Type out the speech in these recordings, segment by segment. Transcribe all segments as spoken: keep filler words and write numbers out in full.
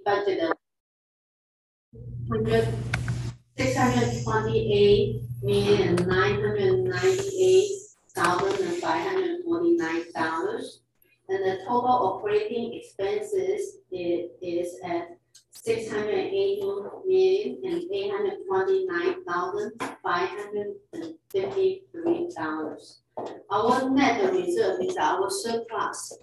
budgeted six hundred twenty-eight million nine hundred ninety-eight thousand and five hundred forty-nine dollars, and the total operating expenses is, is at six hundred eighty million and eight hundred twenty-nine thousand five hundred fifty-three dollars. Our net reserve is our surplus.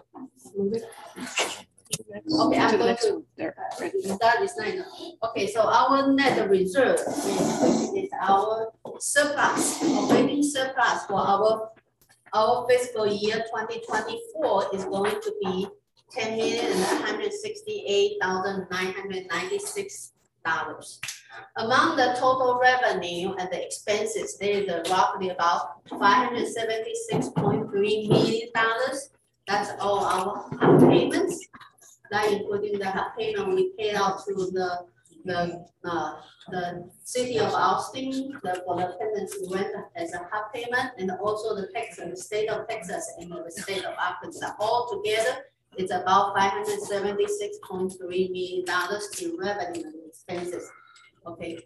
Okay, I'm going to start this line. Okay, so our net reserve is, is our surplus, operating surplus for our our fiscal year twenty twenty-four is going to be ten million one hundred sixty-eight thousand nine hundred ninety-six dollars. Among the total revenue and the expenses, there is roughly about five hundred seventy-six point three million dollars. That's all our payments. That including the payment we paid out to the the uh, the city of Austin the, for the tenants rent as a half payment, and also the Texas, the state of Texas, and the state of Arkansas. All together, it's about five hundred seventy-six point three million dollars in revenue and expenses. Okay,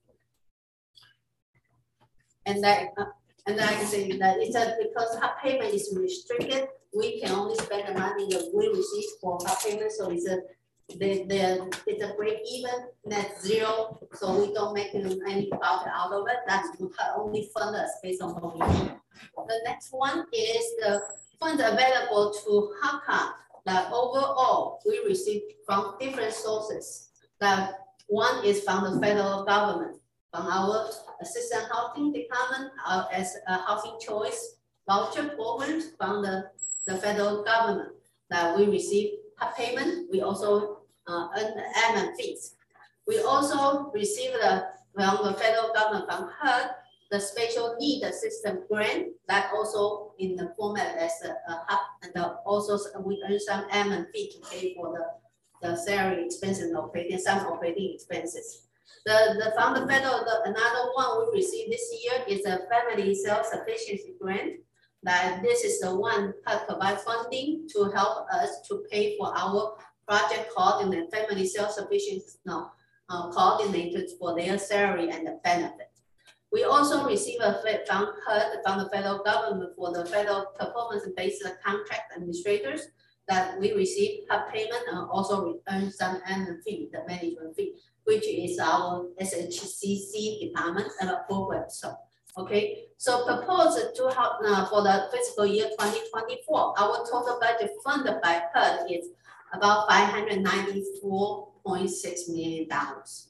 and that uh, and I can say that it's a because half payment is restricted. We can only spend the money that we receive for half payment, so it's a the, the, it's a break even, net zero, so we don't make any profit out of it. That's only fund us based on what we need. The next one is the funds available to H A C A that overall we receive from different sources. That one is from the federal government, from our assistant housing department, uh, as a housing choice voucher programs from the, the federal government that we receive payment. We also uh, earn admin fees. We also receive the from the federal government from H U D the special need system grant that also in the format as a, a hub, and the, also we earn some admin fee to pay for the, the salary expenses and operating some operating expenses. The, the from the federal the, another one we received this year is a family self-sufficiency grant. That this is the one that provides funding to help us to pay for our project coordinate, family self-sufficiency no, uh, coordinators for their salary and the benefit. We also receive a from H U D from the federal government for the federal performance-based contract administrators that we receive a payment and also earn some annual fee, the management fee, which is our S H C C department and a program. So. Okay, so proposed to help uh, for the fiscal year twenty twenty-four, our total budget funded by H U D is about five hundred ninety-four point six million dollars.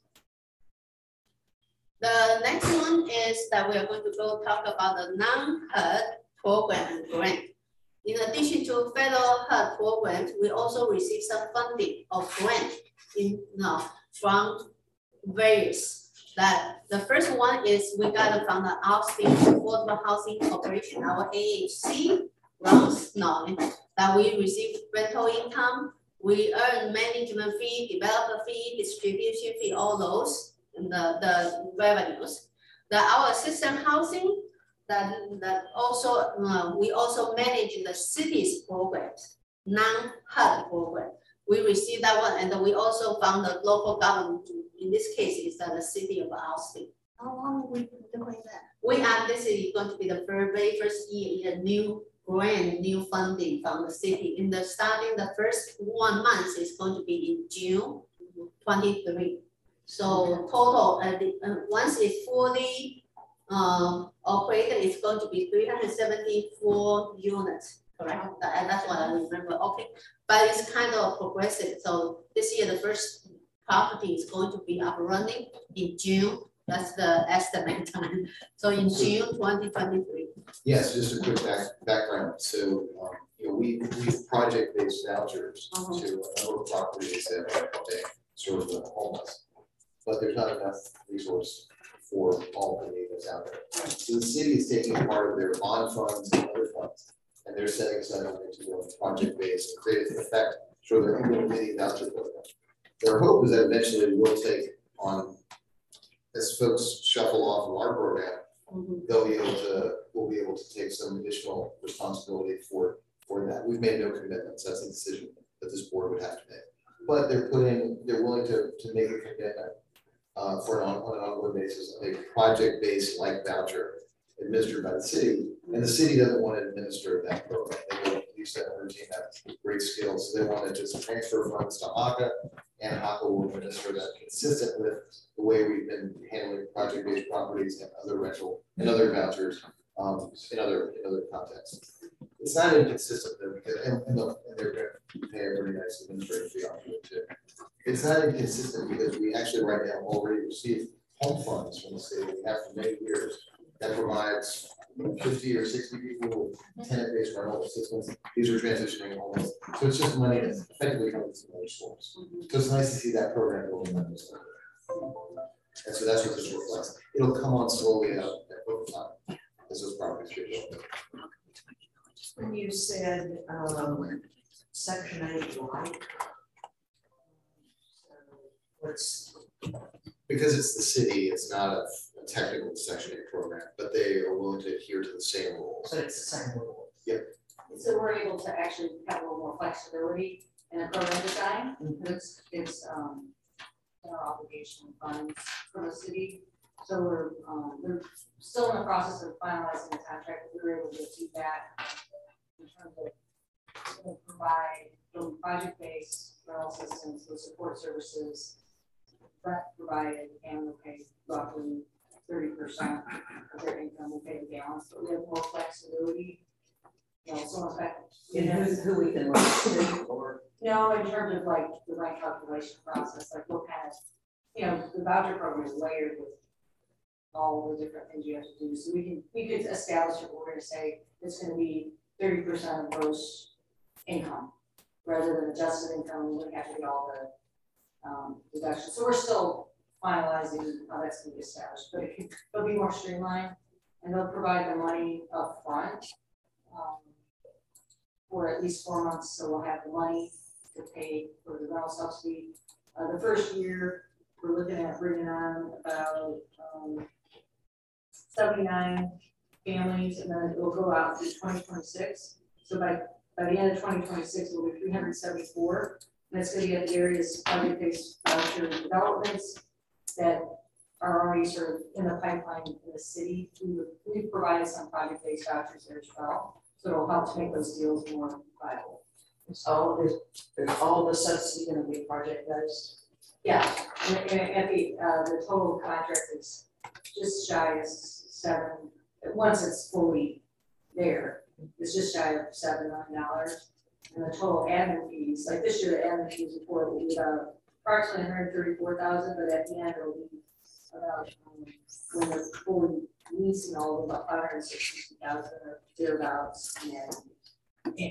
The next one is that we are going to go talk about the non-H U D program and grant. In addition to federal H U D programs, we also receive some funding of grant in no, from various. That the first one is we got it from the Austin Affordable Housing Corporation, our A H C grants, no, that we receive rental income, we earn management fee, developer fee, distribution fee, all those, and the, the revenues. That our assistant housing, that, that also, uh, we also manage the city's programs, non-H U D program. We receive that one, and we also found the local government. In this case, is uh, the city of Austin. How long have we been doing that? We are. This is going to be the very, very first year, a new grant, new funding from the city. In the starting, the first one month is going to be in June twenty-three. So total, uh, the, uh, once it's fully uh, operated, it's going to be three hundred seventy-four units. Correct. That, that's what I remember. Okay, but it's kind of progressive. So this year, the first property is going to be up running in June. That's the estimate time. So in June twenty twenty-three. Yes, just a quick back, background. So um, you know, we we project-based vouchers uh-huh. to a number of properties that they serve the homeless, but there's not enough resource for all the need that's out there. So the city is taking part of their bond funds and other funds, and they're setting aside money to go project-based and create an effect for their own mini voucher program. Their hope is that eventually it will take on, as folks shuffle off of our program, mm-hmm. they'll be able to, we'll be able to take some additional responsibility for, for that. We've made no commitments. That's a decision that this board would have to make. but they're putting, they're willing to, to make a commitment uh, for an on, on an ongoing basis, of a project-based like voucher administered by the city, and the city doesn't want to administer that program. They know you said our team has great skills, so they want to just transfer funds to A C A, and A C A will administer that consistent with the way we've been handling project-based properties and other rental and other vouchers um, in other in other contexts. It's not inconsistent though, because and, and, look, and they're going to pay a very nice administrative fee on it too. It's not inconsistent because we actually right now already receive home funds from the city. We have for many years that provides fifty or sixty people tenant-based rental assistance. These are transitioning homes, so it's just money that's effectively coming from other sources. So it's nice to see that program going on. And so that's what this reflects. It'll come on slowly out over time as those properties get built. When you said um, section eight light, so what's Because it's the city, it's not a, a technical section eight program, but they are willing to adhere to the same rules. so it's the same rule? So we're able to actually have a little more flexibility in a program design. Mhm. It's, it's, um, our obligation funds from the city. So we're, um, we're still in the process of finalizing the contract, but we were able to do that in terms of uh, provide from project-based rental assistance, the support services that provided, and we'll pay roughly thirty percent of their income, will pay the balance, but we have more flexibility. You know, so in fact, you And know, who, who we can run to or? no, in terms of like the rent calculation process, like what kind of, you know, the voucher program is layered with all the different things you have to do. So we can, we could establish what we're gonna say, it's gonna be thirty percent of gross income, rather than adjusted income, we would have to get all the um, deductions. So we're still finalizing how that's gonna be established, but it can, it'll be more streamlined, and they'll provide the money up front um, for at least four months, so we'll have the money to pay for the rental subsidy. Uh, the first year, we're looking at bringing on about um, seventy-nine families, and then it will go out through twenty twenty-six. So by, by the end of twenty twenty-six, it will be three hundred seventy-four. And it's going to get various project-based voucher developments that are already sort of in the pipeline in the city. We would, we've provided some project-based vouchers there as well. So it'll help to make those deals more viable. Is all this, is all the subsidy gonna be project based? Yeah, and, and at the, uh, the total contract is just shy of seven, once it's fully there, it's just shy of seven million dollars. And the total admin fees, like this year, the admin fees report will be about approximately one hundred thirty-four thousand, but at the end it'll be about, um, when we're fully leasing all of about five hundred sixty thousand or thereabouts. And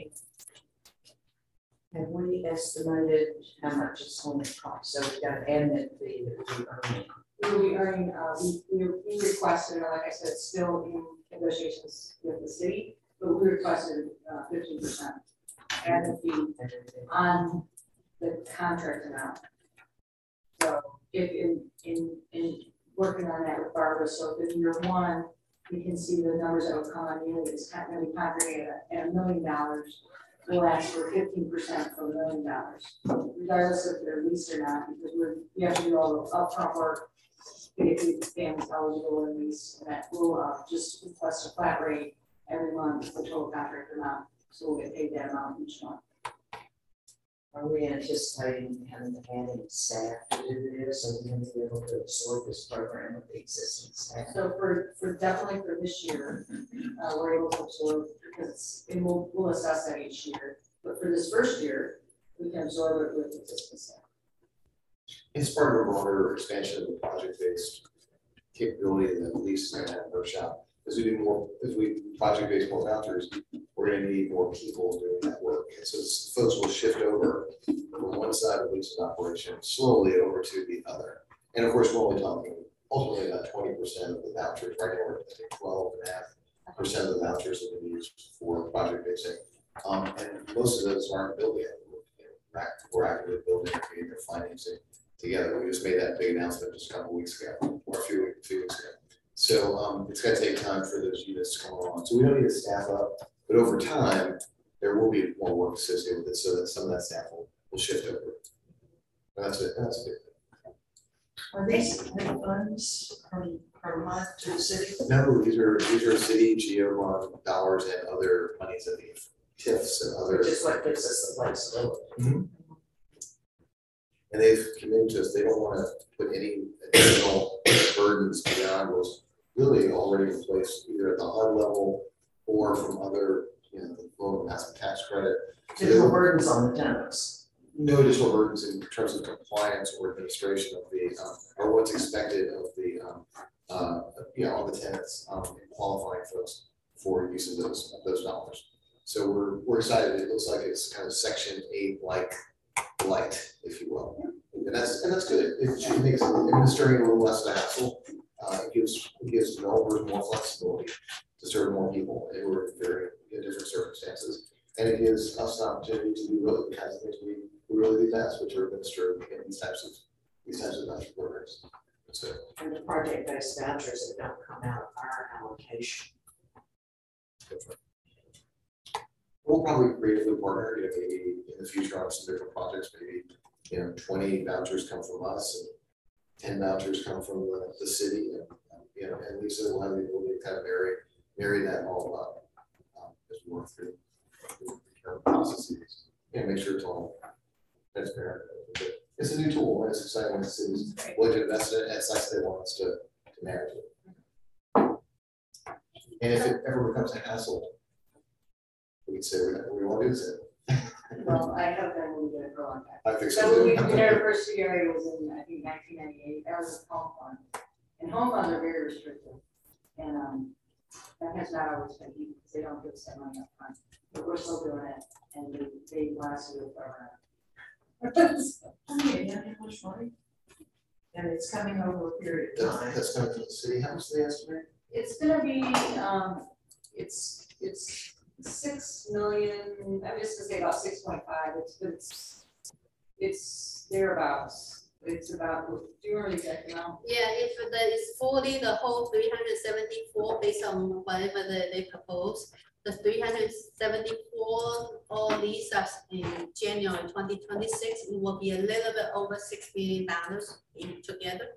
Have we estimated how much it's going to cost? So we've got an admin fee that we earn. we will be earning, uh, we, we we requested, like I said, still in negotiations with the city, but we requested uh, fifteen percent admin fee on the contract amount. So if in, in, in working on that with Barbara, so if in year one, we can see the numbers that will come on yearly, it's kind of gonna be congregated at at a million dollars. We'll ask for fifteen percent for a million dollars, regardless if they're leased or not, because we're, we have to do all the upfront work. Get the families eligible and lease, and that will uh, just request a flat rate every month, the total contract amount, so we'll get paid that amount each month. Are we anticipating having to add any staff to do this, or are we going to be able to absorb this program with the existing staff? So for, for definitely for this year, uh, we're able to absorb, because it's, and we'll, we'll assess that each year, but for this first year, we can absorb it with existing staff. It's part of a broader expansion of the project-based capability that Lisa's gonna have in her shop. As we do more, as we project-based more vouchers, we're gonna need more people doing that work. And so s- folks will shift over from one side of Lisa's operation slowly over to the other. And of course, we're only talking ultimately about twenty percent of the vouchers, right now we're at twelve and a half percent of the vouchers have been used for project-based. Um, and most of those aren't built yet. We're act- We're actively building and creating their financing together. We just made that big announcement just a couple weeks ago, or a few, a few weeks ago. So um, it's gonna take time for those units to come along. So we don't need to staff up, but over time, there will be more work associated with it so that some of that staff will, will shift over. That's it, that's it. Are these funds from, from month to the city? No, these are, these are city geo bond dollars and other monies that the TIFs and other. Which is what gives us the flexibility. Mhm. And they've committed to us, they don't wanna put any additional burdens beyond what's really already in place, either at the H U D level or from other, you know, the low investment tax credit. So There's no they- burdens on the tenants. No additional burdens in terms of compliance or administration of the, um, or what's expected of the, um, uh, you know, all the tenants, um, and qualifying folks for use of those, of those dollars. So we're, we're excited, it looks like it's kind of section eight like light, if you will. And that's, and that's good, it it makes administering a little less of a hassle, uh, it gives, it gives developers more flexibility to serve more people who are in very, in different circumstances. And it gives us an opportunity to do really the kinds of things we, we really do best, which are administer in these types of, these types of voucher programs. So, And the project-based vouchers that don't come out of our allocation. we'll probably create a new partner, you know, maybe in the future on some different projects, maybe, you know, twenty vouchers come from us and ten vouchers come from the, the city, and, um, you know, and Lisa will have the ability to kind of marry, marry that all up. Um, as we work through the current processes, and make sure it's all transparent. It's a new tool, and it's exciting when the city's willing to invest in it, and it's nice they want us to, to manage it. And if it ever becomes a hassle, we can say, we, we want to do this. Well, I have been moving it for a long time. I think So so. when we too. did our first area was in, I think, nineteen ninety-eight, that was a home fund. And home funds are very restrictive. And, um, that has not always been easy, because they don't give us that money up front. But we're still doing it, and they, they want us to do it forever. Okay, yeah, how much money? And it's coming over a period of That's, time. that's coming from the city, how much do they estimate? It's gonna be, um, it's, it's six million, I'm just gonna say about six point five, it's, it's, it's thereabouts. It's about, do you remember the exact amount? Yeah, if the is fully the whole three hundred seventy-four based on whatever they, they propose, the three hundred seventy-four, all these are in January twenty twenty-six, it will be a little bit over six million dollars in together.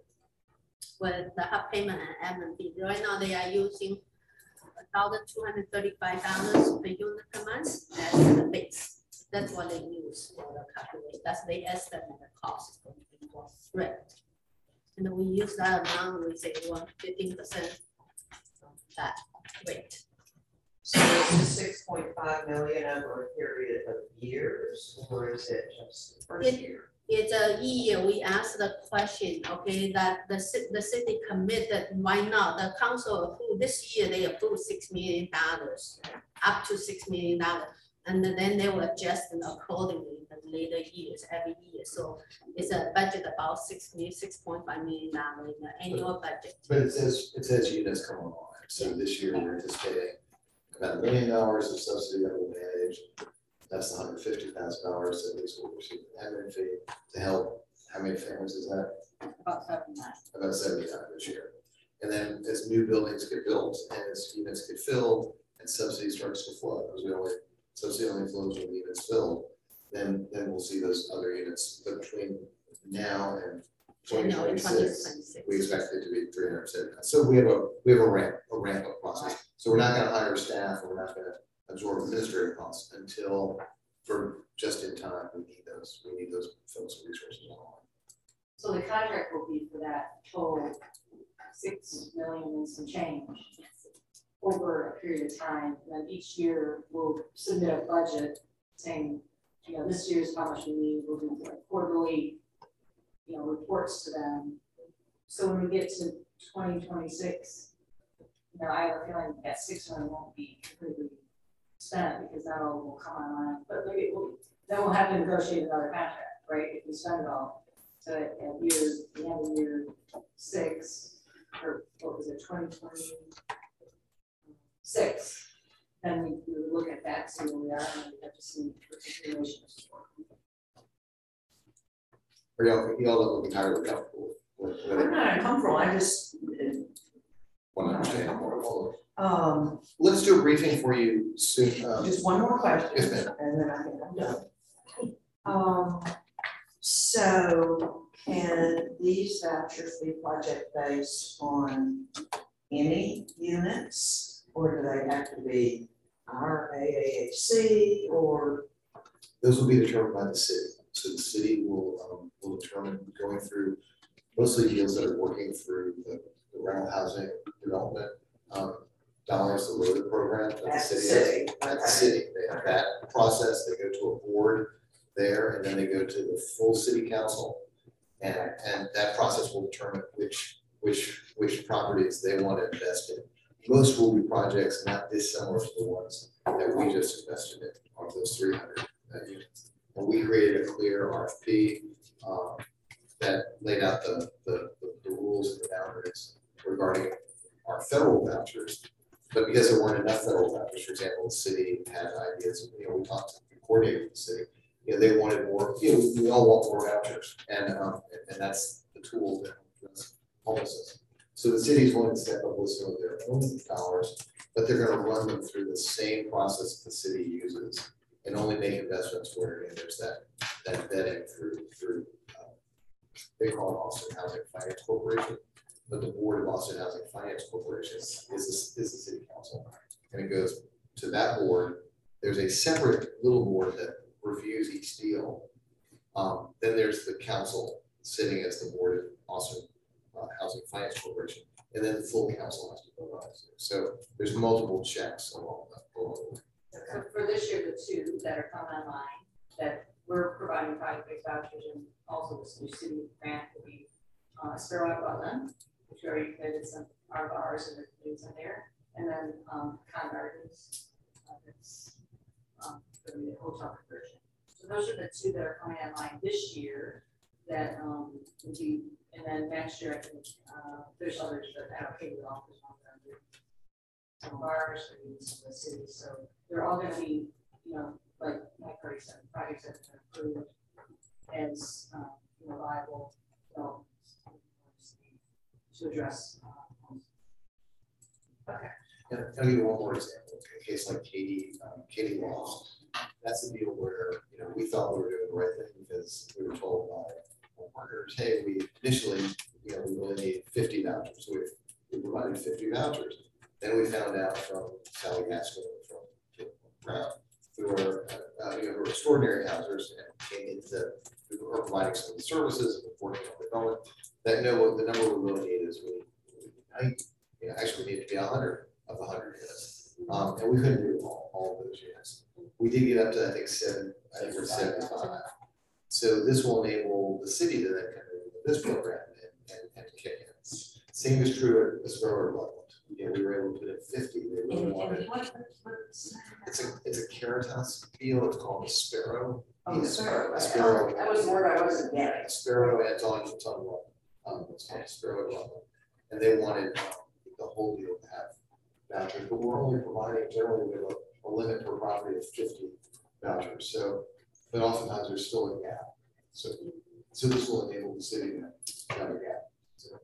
With the hub payment and admin fee, right now they are using thousand two hundred thirty-five dollars per unit per month as the base. That's what they use for the calculation, that's the estimate the cost for rent. And then we use that amount, we say one fifteen percent of that rate. So is this six point five million over a period of years, or is it just the first It- year? It's a year, we asked the question, okay, that the ci- the city committed, why not? The council approved, this year they approved six million dollars, up to six million dollars. And then they will adjust it accordingly in the later years, every year. So it's a budget about six million, six point five million dollars in the annual budget. But it says, it says units come online, so this year we're anticipating about a million dollars of subsidy that will manage. That's the hundred fifty thousand dollars that least will receive an admin fee to help, how many families is that? About seven nine. About seventy-five this year. And then as new buildings get built and as units get filled and subsidy starts to flow, because we only, subsidy only flows when the units filled, then, then we'll see those other units, but between now and twenty January twenty-six, twenty-six. we expect it to be three hundred seventy. So we have a, we have a ramp, a ramp up process. So we're not gonna hire staff, we're not gonna absorb administrative costs until, for just in time, we need those, we need those folks and resources online. So the contract will be for that total six million and some change over a period of time. And then each year we'll submit a budget saying, you know, this year's how much we need, we'll do like quarterly, you know, reports to them. So when we get to twenty twenty-six, you know, I have a feeling that six million won't be completely spent because that all will come online, but maybe it will, then we'll have to negotiate another contract, right, if we spend it all. So at at year, the end of year six, or what was it, twenty twenty? Six, then we, we would look at that, see where we are, and we have to see what the situation is for. Are y'all, y'all look entirely comfortable with, with I'm it? not uncomfortable, I just, Want to understand more fully. um, Let's do a briefing for you soon. Um, just one more question. Yes, ma'am. And then I think I'm done. Um, So can these vouchers be project-based on any units? Or do they have to be our A A H C or? Those will be determined by the city. So the city will, um, will determine going through mostly deals that are working through the, the rental housing development, um, dollars the road program that the At the city city, has. At okay. the city, they have that process, they go to a board there, and then they go to the full city council. And, and that process will determine which, which, which properties they want to invest in. Most will be projects not dissimilar to the ones that we just invested in, of those three hundred units. And we created a clear R F P, um, that laid out the, the, the, the rules and the boundaries regarding our federal vouchers. But because there weren't enough federal vouchers, for example, the city had ideas, you know, we talked, we coordinated with the city, you know, they wanted more, you know, we all want more vouchers, and, um, and, and that's the tool that that's homelessness. So the city's willing to step up with some of their own dollars, but they're gonna run them through the same process the city uses, and only make investments where, you know, there's that, that vetting through, through, um, they call it Austin Housing Finance Corporation, but the board of Austin Housing Finance Corporation is, is the city council. And it goes to that board. There's a separate little board that reviews each deal. Um, then there's the council sitting as the board of Austin uh, Housing Finance Corporation, and then the full council has to vote on it. So there's multiple checks along the board. So for this year, the two that are coming online, that we're providing project-based vouchers, and also this new city grant will be uh, Sparrow at Rutland, which we already committed some R Rs and the things in there, and then um, Con Gardens, uh, that's um, for the hotel conversion. So those are the two that are coming online this year that um, will be, and then next year I think uh, there's others that allocated off as well. Some bars or even some of the cities, so they're all going to be, you know, like Mike already said, projects that are approved as um, you know, viable developments to address. Uh, okay. And I'll give you one more example. In a case like Katie, um, Katie Loft, that's a deal where, you know, we thought we were doing the right thing because we were told by our partners, hey, we initially, you know, we really need fifty vouchers. So we, we provided fifty vouchers. Then we found out from Sally Gaskin, from Brown, who were, uh, you know, who were extraordinary housers and came into, who were providing some of the services and working on development, that no, the number we really need is we, I, you know, actually we need to be a hundred of a hundred units. Um, and we couldn't do all, all of those units. We did get up to, I think, seven, I think we're seventy-five. So this will enable the city to then come in with this program and, and, and kick in. Same is true at Sparrow level. You know, we were able to put in fifty, they really wanted. It's a, it's a Caritas deal, it's called a Sparrow. Oh, the Sparrow. A Sparrow. That was the word I wasn't getting. Sparrow, and it's on, it's on one, um, it's called Sparrow level. And they wanted um, the whole deal to have vouchers, but we're only providing generally with a, a limit per property of fifty vouchers. So, but oftentimes there's still a gap. So, so this will enable the city to have a gap. So,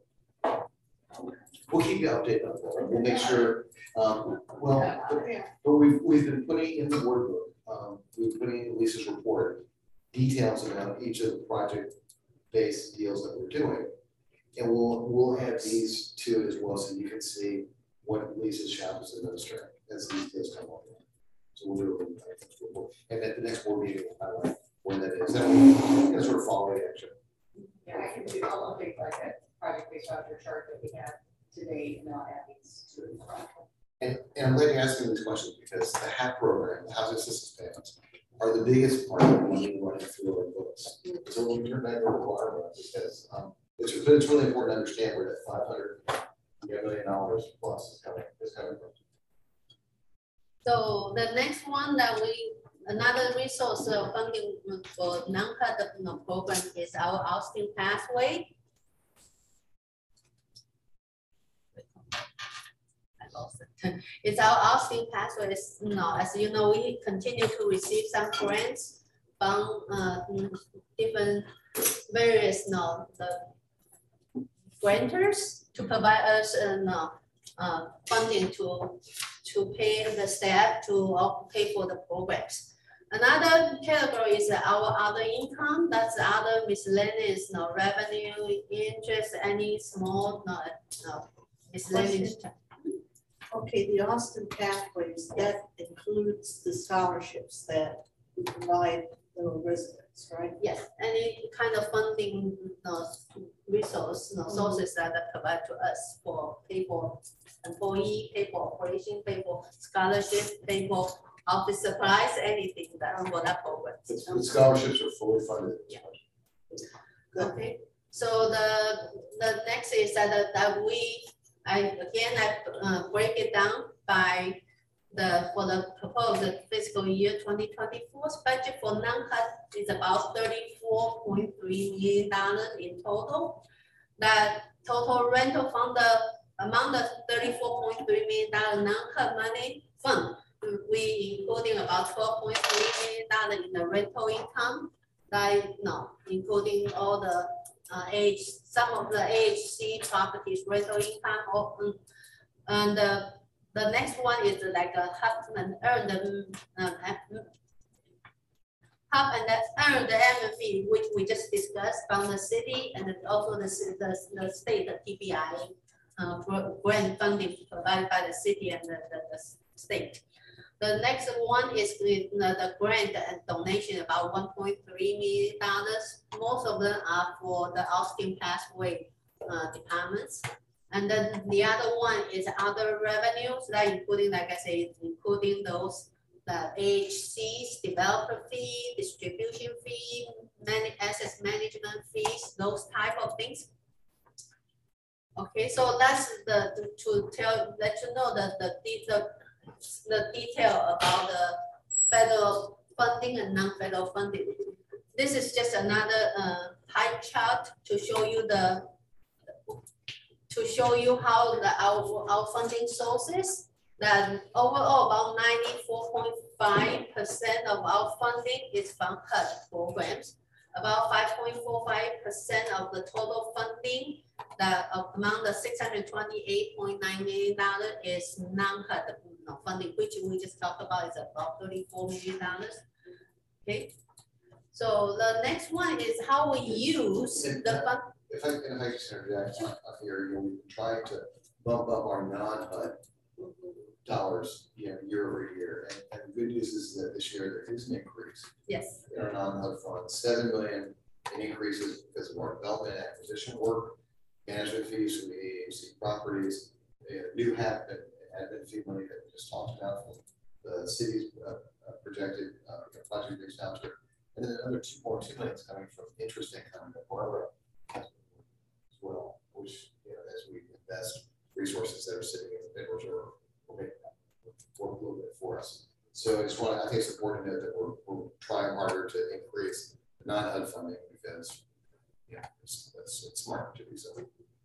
we'll keep you updated on that. We'll make sure, um, well, but, but we've, we've been putting in the workbook, um, we've put in Lisa's report, details about each of the project-based deals that we're doing. And we'll, we'll have these two as well, so you can see what Lisa's shop is administering as these deals come on. So we'll do it. And at the next board meeting, we'll highlight where that is. That will, that's sort of following action. Yeah, I can do, I'll update like that project-based voucher chart that we have today, and I'll add these to it. And, and I'm glad you're asking these questions because the H A P program, the housing assistance payments, are the biggest part of the money running through our books. So when we turn back over to our because um, it's, but it's really important to understand where that five hundred million dollars plus is coming, is coming from. So the next one that we, another resource of funding for non-cut program is our Austin Pathway. It's our Austin Pathway. It's, you know, as you know, we continue to receive some grants from uh, different various, you know, the grantors to provide us uh, no, uh, funding to to pay the staff to uh, pay for the programs. Another category is our other income, that's other miscellaneous, no revenue, interest, any small, no, no miscellaneous. Okay, the Austin Pathways, that includes the scholarships that we provide the residents, right? Yes, any kind of funding, no, resource, no sources that are provided to us for pay for employee, pay for operation, pay for scholarship, pay for office supplies, anything that for that program. The scholarships are fully funded. Yeah. Okay, so the, the next is that, that we, I, again, I uh, break it down by the, for the proposed fiscal year twenty twenty-four's budget for non-cut is about thirty-four point three million dollars in total. That total rental from the amount of thirty-four point three million dollars non-cut money fund, we including about twelve point three million dollars in the rental income, like no, including all the uh, age, some of the A H C properties rental income, or, um, and uh, the next one is like a hub and earn the uh, hub and earn the annual fee, which we just discussed from the city and also the the, the state, the T B I uh, grant funding provided by the city and the, the, the state. The next one is the, the grant and donation, about one point three million dollars. Most of them are for the Austin Pathway uh, departments. And then the other one is other revenues, that including, like I said, including those, the A H Cs, developer fee, distribution fee, man asset management fees, those type of things. Okay, so that's the, to tell, let you know that the, the, the detail about the federal funding and non-federal funding. This is just another uh, pie chart to show you the, to show you how the our, our funding sources, that overall about ninety-four point five percent of our funding is from H U D programs. About five point four five percent of the total funding, that among the six hundred twenty-eight point nine million dollars is non-H U D funding, which we just talked about is about thirty-four million dollars. Okay. So the next one is how we use the fund. If I, if I just interject on here, you know, we've been trying to bump up our non-H U D dollars, you know, year over year. And, and the good news is that this year there is an increase Yes. in our non-H U D funds, seven million in increases because of our development and acquisition work, management fees from the A H C properties, you know, new hap and admin fee money that we just talked about from the city's uh, uh, projected uh, project based township, and then another two point two million is coming from interest income that Barbara has as well, which, you know, as we invest resources that are sitting in the Federal Reserve, will make that work a little bit for us. So I just want to, I think it's important to note that we're, we're trying harder to increase non-H U D funding because, yeah, it's, it's, it's smart to do so.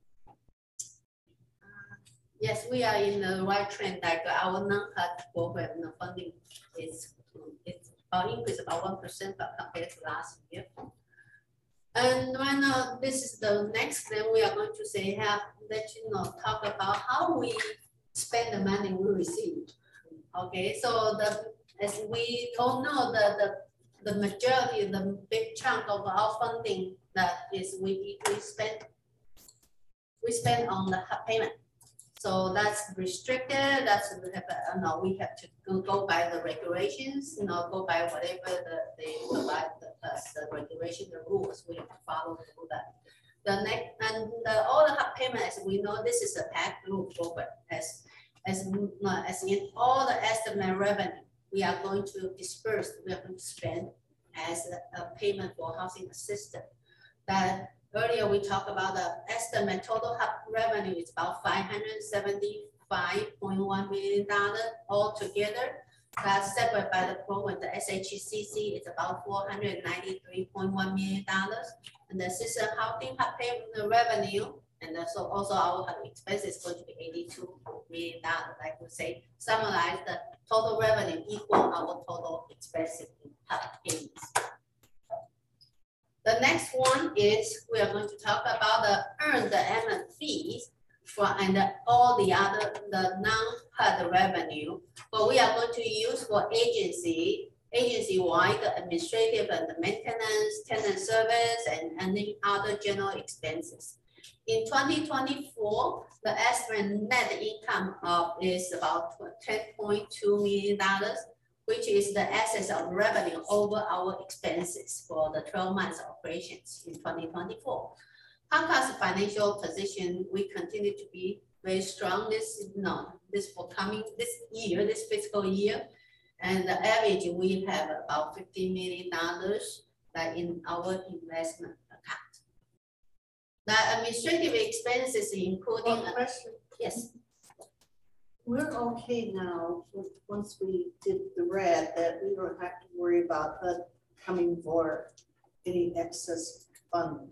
Yes, we are in the right trend, like our non-H U D program, the funding is, it's our increase about one percent compared to last year. And right now, this is the next thing we are going to say, have, let you know, talk about how we spend the money we receive. Okay, so the, as we all know, the, the, the majority, the big chunk of our funding that is we, we spend, we spend on the H U D payment. So that's restricted, that's, uh, no, we have to go, go by the regulations, you know, go by whatever the, they provide the, uh, the regulation, the rules, we have to follow through that. The next, and the, all the H U D payment, as we know, this is a pass-through program, as, as, uh, as in all the estimate revenue, we are going to disperse, we are going to spend as a, a payment for housing assistance. That earlier we talked about the estimate total H U D revenue is about five hundred seventy-five point one million dollars altogether. That's separate by the program. The S H C C is about four hundred ninety-three point one million dollars. And the assisted housing H U D payment revenue, and so also our H U D expense is going to be eighty-two million dollars. Like we say, summarize the total revenue equal our total expenses in H U D payments. The next one is we are going to talk about the earned annual fees for and all the other the non-H U D revenue. But we are going to use for agency agency-wide administrative and maintenance, tenant service, and any other general expenses. In twenty twenty-four, the estimated net income of is about ten point two million dollars, which is the excess of revenue over our expenses for the twelve months operations in twenty twenty-four. Comcast's financial position, we continue to be very strong this, no, this for coming, this year, this fiscal year. And the average, we have about fifty million dollars that in our investment account. The administrative expenses including, One question, yes, we're okay now, with- once we did the red, that we don't have to worry about H U D coming for any excess funds.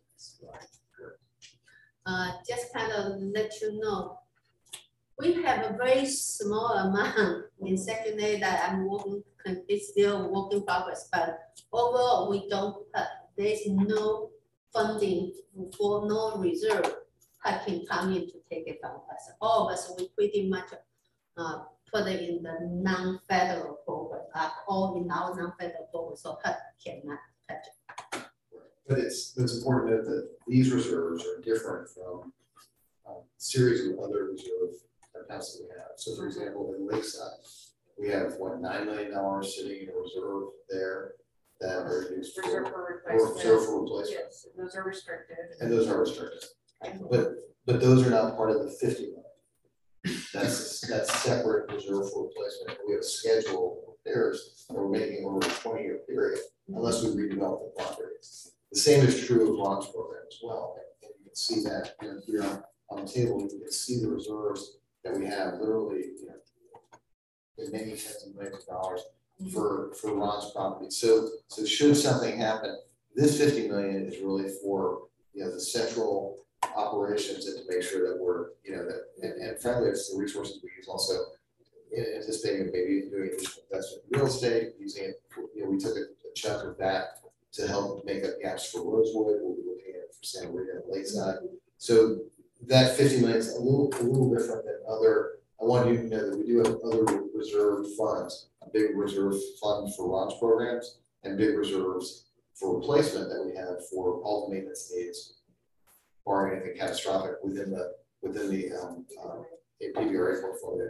uh, just kind of let you know, we have a very small amount in secondary that I'm working, it's still work in progress, but overall, we don't, uh, there's no funding for no reserve that can come in to take it from us. All of us, we pretty much uh, put it in the non-federal program, uh, all in our non-federal program, so H U D cannot touch it. But it's, it's important to note that these reserves are different from a series of other reserve accounts that we have. So for example, in Lakeside, we have what, nine million dollars sitting in a reserve there that are used Reserve for, for or replacement. reserve for replacement. Yes, those are restricted. And those are restricted. But, but those are not part of the fifty million. That's, that's separate reserve for replacement. We have a schedule of repairs that we're making over a twenty year period, unless we redevelop the property. The same is true of Ron's program as well. And you can see that, you know, here on, on the table, you can see the reserves that we have literally, you know, in many tens of millions of dollars for, for Ron's property. So, so should something happen, this fifty million is really for, you know, the central operations and to make sure that we're, you know, that, and, and frankly, it's the resources we use also in anticipating maybe doing additional investment in real estate, using it, for, you know, we took a, a chunk of that to help make up gaps for Rosewood. We'll be looking at it for Santa Rita and Lakeside. So that fifty million is a little, a little different than other. I want you to know that we do have other reserve funds, a big reserve fund for launch programs and big reserves for replacement that we have for all the maintenance needs, barring anything catastrophic within the within the um, um, P B R A portfolio.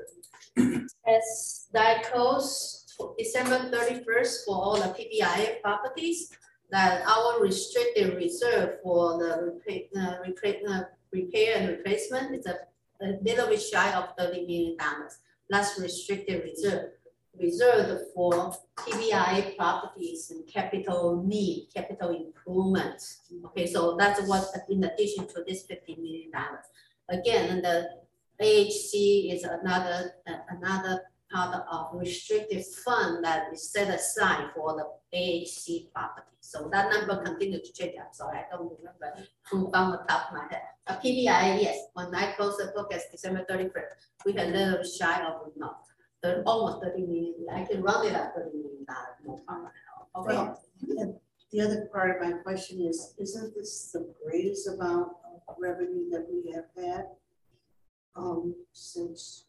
As that close December thirty-first for all the P B I A properties, that our restricted reserve for the repair, uh, repair, uh, repair and replacement is a, a little bit shy of thirty million dollars. That's restricted reserve, reserved for P B I A properties and capital need, capital improvements. Okay, so that's what, in addition to this fifty million dollars. Again, and the A H C is another, uh, another part of restricted fund that is set aside for the A H C property. So that number continues to change. I'm sorry, I don't remember from the top of my head. A P B I A, yes, when I closed the book as December thirty-first, we had a little shy of no, thirty, almost thirty million. I can round it up thirty million dollars, no problem at all. Okay. Well, and the other part of my question is, isn't this the greatest amount of revenue that we have had um, since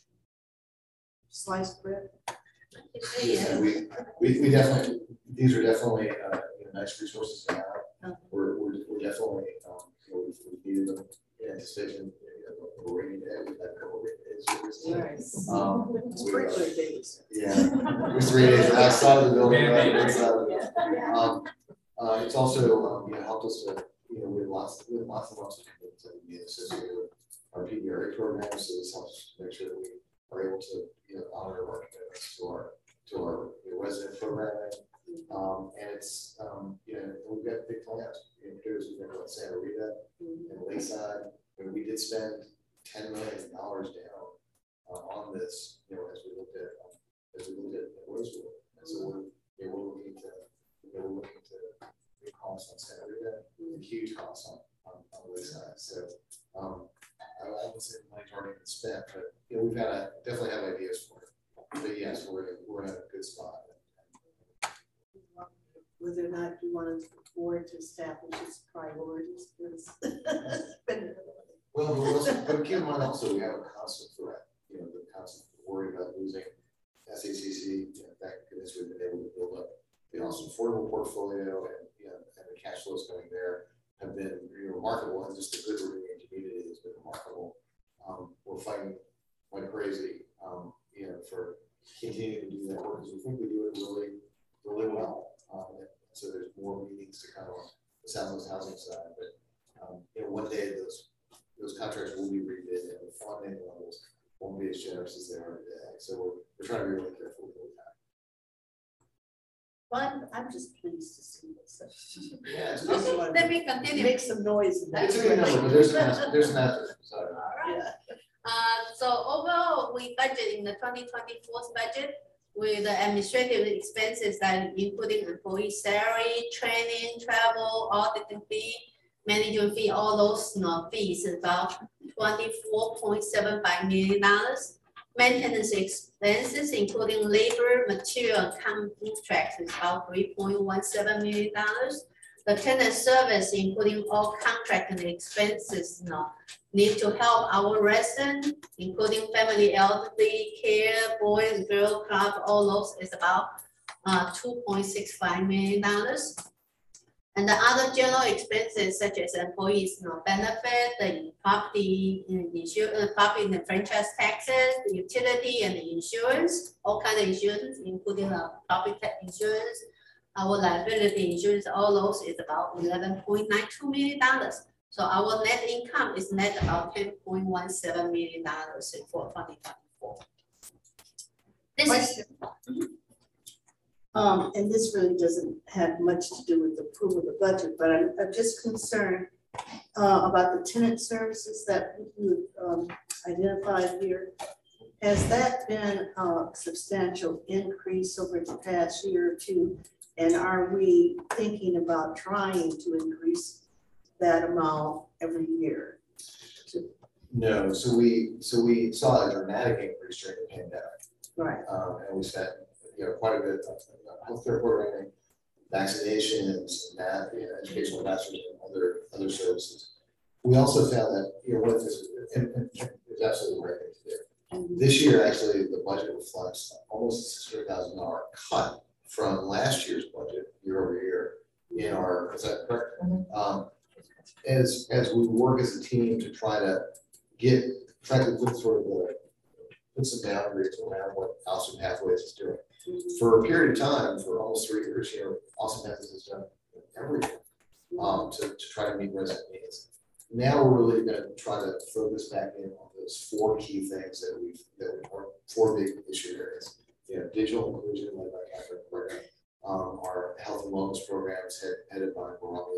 sliced bread? Yeah, we, we, we definitely, these are definitely, uh, you know, nice resources to have. Okay. We're, we're, we're definitely, um, you know, we've, we've needed them in anticipation, you know, we're rainy day, we've had a couple of rainy days. Nice. Um, It's we, uh, regular days. Yeah, we're three days outside of the building, right, Yeah. inside of it. Um, uh, it's also, um, you know, helped us to, you know, we have lots, we have lots and lots of commitments that we need associated with our P B R A program, so this helps make sure that we are able to, you know, honor our commitments to our, to our you know, resident programming. Um, and it's, um, you know, we've got big plans, you know, here's, we've got Santa Rita and Lakeside, and we did spend ten million dollars down uh, on this, you know, as we looked at, um, as we looked at Rosewood. And so we're, you know, we're looking to, you know, we're looking to big costs on Santa Rita, and huge costs on, on, on Lakeside. So, um, I, I would say the money's already been spent, but, you know, we've got to definitely have ideas for it. But yes, we're, in- we're in a good spot. Whether or not you want the board to establish its priorities for this. spending of money. Well, but also, but keep in mind also, we have a constant threat, you know, the constant worry about losing S A C C, you know, thank goodness we've been able to build affordable portfolio and, you know, and the cash flows coming there have been you know, remarkable, and just the good we're doing in community has been remarkable. Um, we're fighting like crazy, um, you know, for continuing to do that work because we think we do it really, really well. Um, so there's more meetings to come on the Southwest housing side, but um, you know, one day those those contracts will be rebid and the funding levels won't be as generous as they are today. So we're, we're trying to be really careful with that. But I'm, I'm just pleased to see this. Yeah, it's, Just it's, wanted Let to me continue. Make some noise in that. it's a good number, but there's an asterisk, there's an asterisk beside it. All right. Yeah. Uh, so overall, we budget in the twenty twenty-four budget with the administrative expenses that including employee salary, training, travel, auditing fee, management fee, all those you know, fees is about twenty-four point seven five million dollars. Maintenance expenses, including labor, material, and contracts, is about three point one seven million dollars. The tenant service, including all contract and expenses, you know, need to help our residents, including family elderly care, boy and girl club, all those is about uh, two point six five million dollars. And the other general expenses such as employees, you know, benefit, the property, insurance, property and franchise taxes, the utility and the insurance, all kind of insurance, including the property tax insurance, our liability insurance, all those is about eleven point nine two million dollars. So our net income is net about ten point one seven million dollars for twenty twenty-four. This is. Um, and this really doesn't have much to do with the approval of the budget, but I'm, I'm just concerned uh, about the tenant services that you um, identified here. Has that been a substantial increase over the past year or two? And are we thinking about trying to increase that amount every year? No, so we so we saw a dramatic increase during the pandemic. Right. Um, and we spent you know quite a bit of healthcare programming, vaccinations, math, you know, educational masters, and other other services. We also found that you know one of the things, and, and it's absolutely the right thing to do. Mm-hmm. This year, actually, the budget reflects almost a six hundred thousand dollar cut from last year's budget year over year in our. Is that correct? Mm-hmm. Um, as as we work as a team to try to get try to put sort of the put some boundaries around what Austin Pathways is doing. Mm-hmm. For a period of time, for almost three years, you know, Austin Pathways has done everything um, to, to try to meet resident needs. Now we're really going to try to focus back in on those four key things that we've that we are four big issue areas. You know, digital inclusion led by Catherine Program, um, our health and wellness programs head, headed by Barack,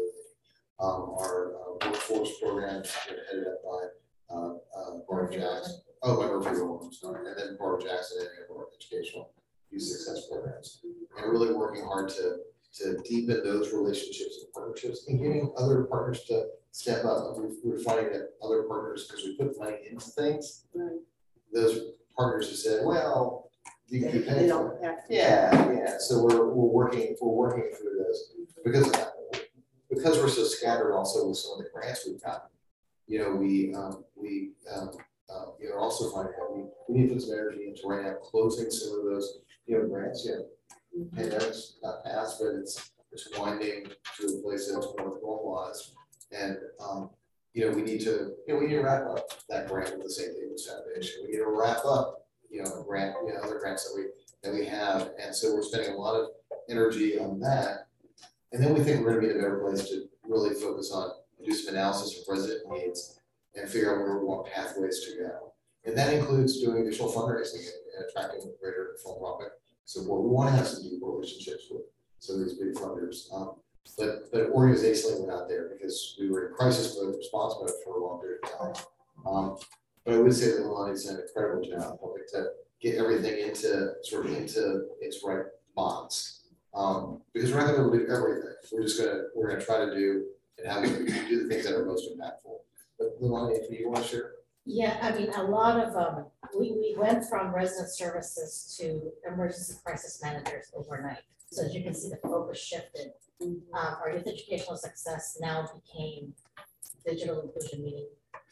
um, our uh, workforce programs headed up by uh, uh, Barbara Jackson. Oh, by Murphy Roll, I'm sorry, and then Barbara Jackson and our educational youth success programs, and really working hard to to deepen those relationships and partnerships, and getting other partners to step up. We're, we're finding that other partners, because we put money into things, right. Those partners have said, "Well, you can pay for it." Yeah, yeah. So we're we're working we're working through this because because we're so scattered. Also, with some of the grants we've gotten, you know, we um, we um, uh, you know also finding that we, we need to put some energy into right now closing some of those you know grants. You know, mm-hmm. Pandemic's not past, but it's it's winding to a place that's more normalized. And um, you know, we need to, you know, we need to wrap up that grant with the Saint David's Foundation. We need to wrap up, you know, grant, you know, other grants that we that we have, and so we're spending a lot of energy on that. And then we think we're going to be in a better place to really focus on do some analysis of resident needs and figure out where we want pathways to go. And that includes doing additional fundraising and, and attracting greater philanthropic support. We want to have some deep relationships with some of these big funders. Um, But but organizationally we're not there because we were in crisis mode, response mode for a long period of time. Um, but I would say that Lonnie's done an incredible job helping to get everything into sort of into its right box. Um, because we're not going to do everything. We're just gonna we're gonna try to do and how we do the things that are most impactful. But Lonnie, if you want to share. Yeah, I mean, a lot of um, we we went from resident services to emergency crisis managers overnight. So as you can see, the focus shifted. Mm-hmm. um, our youth educational success now became digital inclusion, meaning,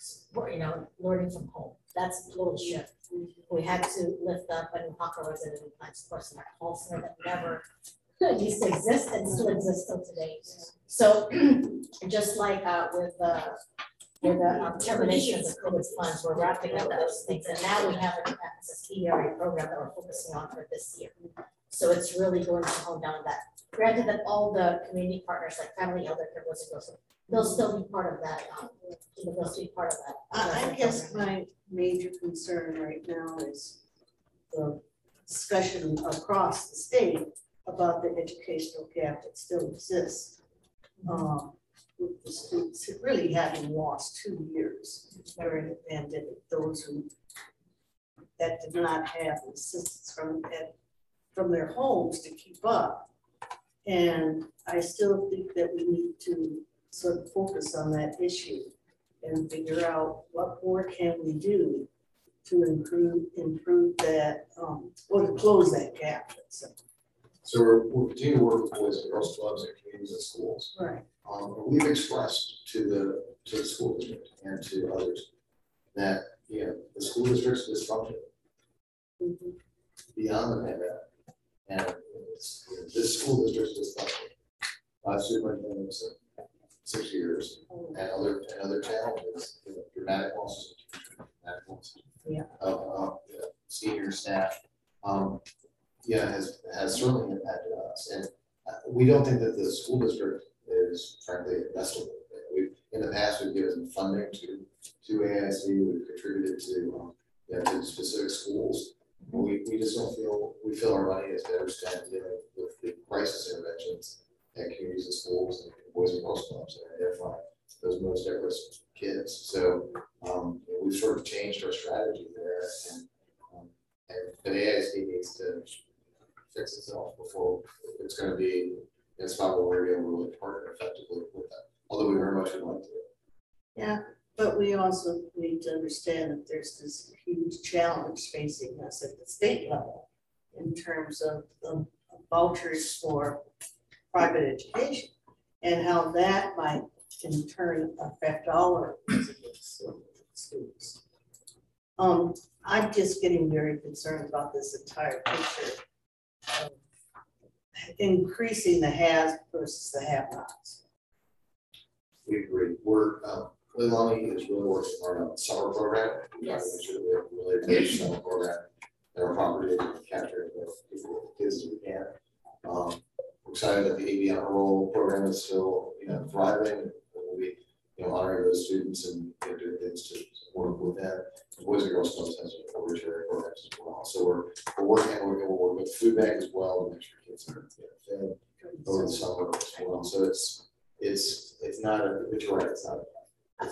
you know, learning from home. That's a total shift. Mm-hmm. We had to lift up a new Hawker resident in Pines Course in our call center that never used to exist and still exists till today. So just like uh, with the, with the um, termination of the COVID funds, we're wrapping up those things. And now we have an S S P R A program that we're focusing on for this year. So it's really going to hone down that. Granted that all the community partners like Family Elder Care, Boys and Girls, they'll still be part of that, um, they'll still be part of that. I, I guess my major concern right now is the discussion across the state about the educational gap that still exists. Um, with the students really having lost two years during the pandemic, those who that did not have assistance from from their homes to keep up. And I still think that we need to sort of focus on that issue and figure out what more can we do to improve improve that um, or to close that gap. So, So we're, we're continuing to work with boys and girls clubs and communities and schools. right. Um, and we've expressed to the, to the school district and to others that, you know, the school district's dysfunction Mm-hmm. beyond the pandemic. And it's, you know, this school district's dysfunction. Five superintendents in six years and other, and other challenges, you know, dramatic losses, dramatic losses Yeah. of, uh, you know, senior staff. Um, yeah, has, has certainly impacted us. And uh, we don't think that the school district is frankly investable. We've, in the past, we've given funding to, to A I S D, we've contributed to, um, you know, to specific schools. We, we just don't feel, we feel our money is better spent dealing with the crisis interventions at communities and schools and boys and girls clubs and identify those most at risk kids. So um, you know, we've sort of changed our strategy there, and, um, and but A I S D needs to fix itself before it's going to be in a spot where we're going to be able to really partner effectively with that. Although we very much would like to. Yeah, but we also need to understand that there's this huge challenge facing us at the state level in terms of the vouchers for private education and how that might in turn affect our students. Um, I'm just getting very concerned about this entire picture of increasing the haves versus the have-nots. We agree. We're um, Leilani is really working hard on the summer program. We try to make sure that we have a really good summer program. There are properties that we capture as many kids as we can. Um, we're excited that the A V honor roll program is still, you know, thriving. We'll be, you know, honoring those students and you know, doing things to work with them. The Boys and Girls Clubs has obituary programs as well. So we're we're working. We're going to work with food bank as well to make sure kids are you know, fed over the summer as well. So it's it's it's not a, but you're right. It's not. A,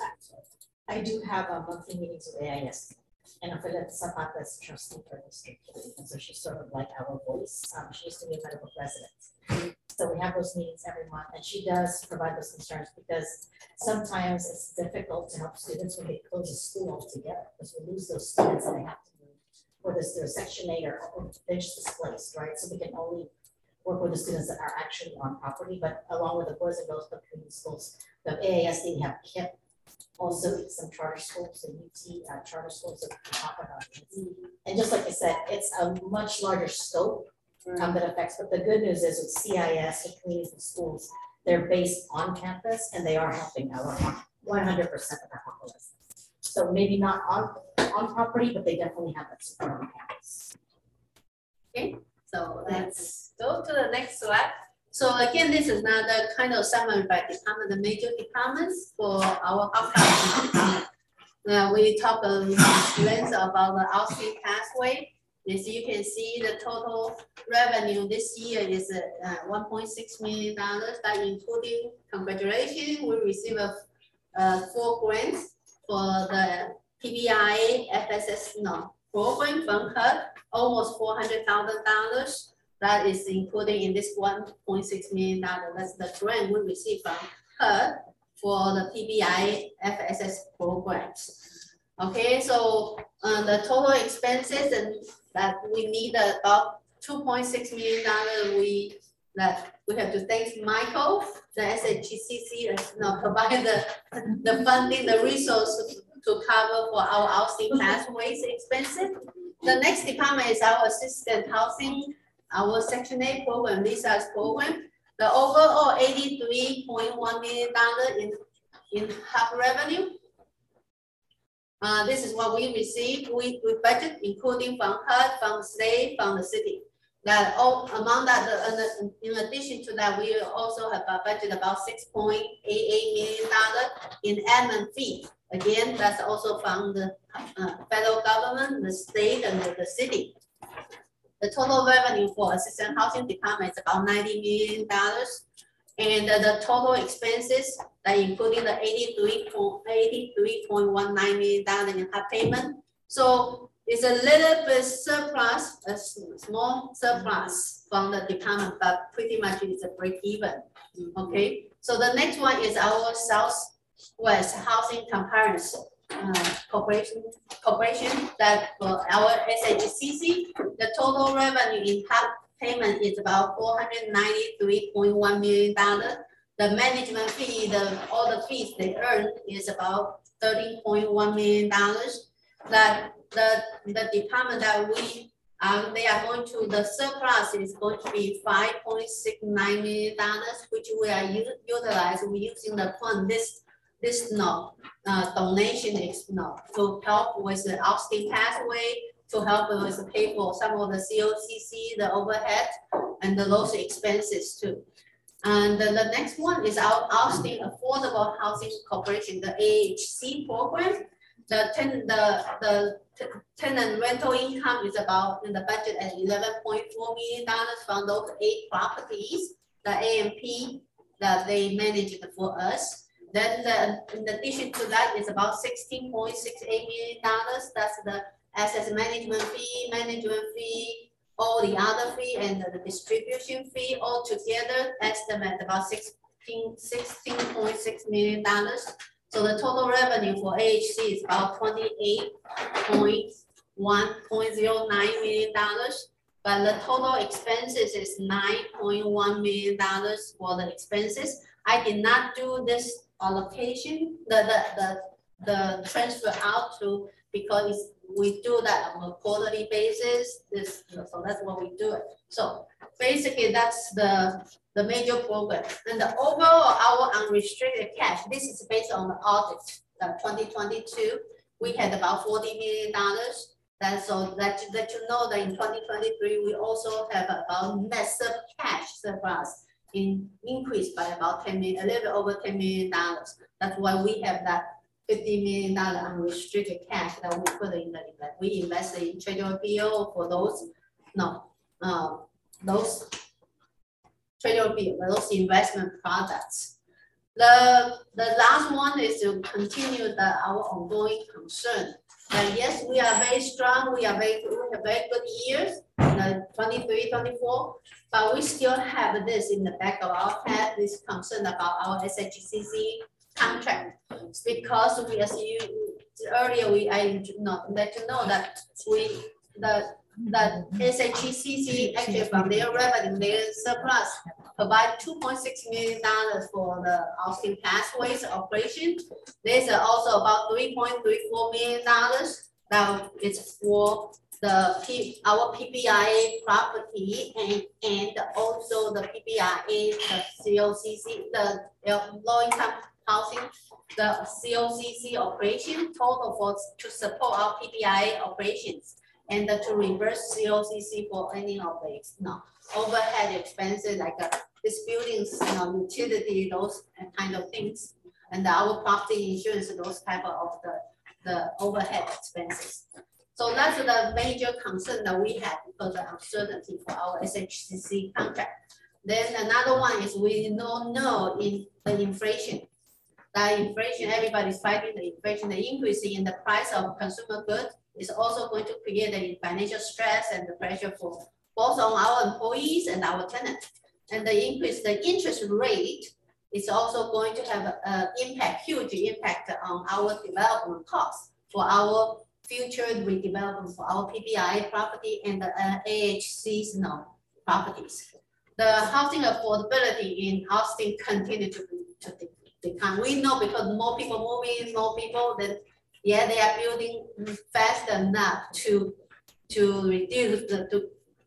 I do have a monthly meetings with A I S, and Ophelia Zapata is trustee for district, and so she's sort of like our voice. Um, she used to be a medical resident. So we have those meetings every month, and she does provide those concerns because sometimes it's difficult to help students when they close a school altogether, because we lose those students and they have to move, whether it's their section eight or, or they're just displaced, right? So we can only work with the students that are actually on property, but along with the Boys and Girls Club community schools, the A I S D have kept also some charter schools and U T uh, charter schools that we can talk about. Mm-hmm. And just like I said, it's a much larger scope um, that affects, but the good news is with C I S and communities and schools, they're based on campus and they are helping our one hundred percent of our population. So maybe not on, on property, but they definitely have that support on campus. Okay, so let's go to the next slide. So again, this is another kind of summary by department, the major departments for our outcome department. Now we talk a length about the outstream pathway. As you can see, the total revenue this year is uh, one point six million dollars. That including, congratulations, we received a, uh, four grants for the P B I F S S no, program from H U D, almost four hundred thousand dollars. That is including in this one point six million dollars. That's the grant we received from H U D for the P B I F S S programs. Okay, so uh, the total expenses and that we need about two point six million dollars. We that we have to thank Michael, the S H G C C, you know, provide the the funding, the resources to cover for our housing pathways expenses. The next department is our assistant housing our Section eight program, Lisa's program, the overall eighty-three point one million dollars in, in H U B revenue. Uh, this is what we received. We, we budget, including from H U D, from the state, from the city. That all among that, the, in addition to that, we also have a budget about six point eight eight million dollars in admin fee. Again, that's also from the uh, federal government, the state, and the, the city. The total revenue for assistant housing department is about ninety million dollars. And uh, the total expenses, that including the eighty-three point one nine million dollars in H U B payment. So it's a little bit surplus, a small surplus from the department, but pretty much it's a break even. Okay, so the next one is our Southwest Housing Comparison uh, Corporation, Corporation that for our S H C C, the total revenue in H U B payment is about four hundred ninety-three point one million dollars. The management fee, the all the fees they earn is about thirteen point one million dollars. That the the department that we um they are going to, the surplus is going to be five point six nine million dollars, which we are utilizing. We're using the fund this this no uh, donation is no to help with the Austin pathway, to help us pay for some of the C O C C, the overhead, and the those expenses too. And the, the next one is our Austin Affordable Housing Corporation, the A H C program. The ten, the the tenant rental income is about in the budget at eleven point four million dollars from those eight properties, the A M P that they managed for us. Then the, in addition to that is about sixteen point six eight million dollars. That's the asset management fee, management fee, all the other fee, and the, the distribution fee all together estimate about sixteen point six million dollars. So the total revenue for A H C is about twenty-eight point one zero nine million dollars, but the total expenses is nine point one million dollars for the expenses. I did not do this allocation, the the the, the transfer out to, because we do that on a quarterly basis. This, so that's what we do it. So basically, that's the the major program. And the overall, our unrestricted cash, this is based on the audit, uh, twenty twenty-two, we had about forty million dollars. And so that, that you know that in twenty twenty-three, we also have about net sub cash surplus in increased by about ten million, a little bit over ten million dollars. That's why we have that fifty million dollars unrestricted cash that we put in the invest. We invested in treasury bill for those, no, uh, those treasury bill, those investment products. The, the last one is to continue the, our ongoing concern. And yes, we are very strong, we are very, we have very good years, the twenty-three, twenty-four, but we still have this in the back of our head, this concern about our S H C C contract. It's because we, as you earlier, we I know, let you know that we the the S H C C actually from their revenue, their surplus provide two point six million dollars for the Austin Pathways operation. There's also about three point three four million dollars that is for the P, our P P I A property and and also the P P I A, the C O C C, the low income housing, the C O C C operation total for to support our P P I A operations and uh, to reimburse C O C C for any of the no, overhead expenses like uh, this buildings, you know, utility, those kind of things, and our property insurance, those type of the, the overhead expenses. So that's the major concern that we have because of uncertainty for our S H C C contract. Then another one is we don't know in the inflation. The inflation, everybody's fighting the inflation, the increase in the price of consumer goods is also going to create a financial stress and the pressure for both on our employees and our tenants. And the increase, the interest rate is also going to have an impact, huge impact on our development costs for our future redevelopment for our P P I A property and the uh, A H C's no, properties. The housing affordability in Austin continue to, to decline. We know because more people moving, more people, then yeah, they are building fast enough to to reduce the to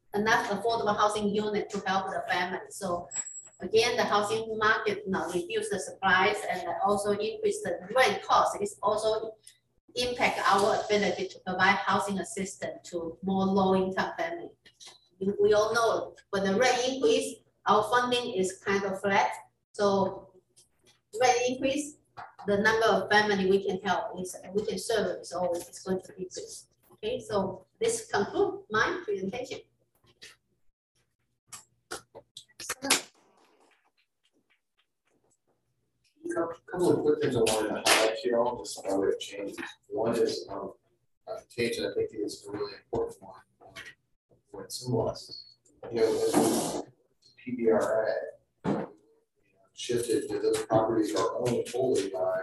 enough affordable housing unit to help the family. So again, the housing market now reduce the supplies and also increase the rent cost. It's also impact our ability to provide housing assistance to more low-income families. We all know when the rent increase, our funding is kind of flat. So rent increase, the number of family we can help is we can serve is always is going to increase. Okay, so this concludes my presentation. A couple of quick things I wanted to highlight here, all just by way of change. One is um, a change that I think is a really important one. Um, what it symbolizes. You know, as we P B R A you know, shifted to those properties are owned fully by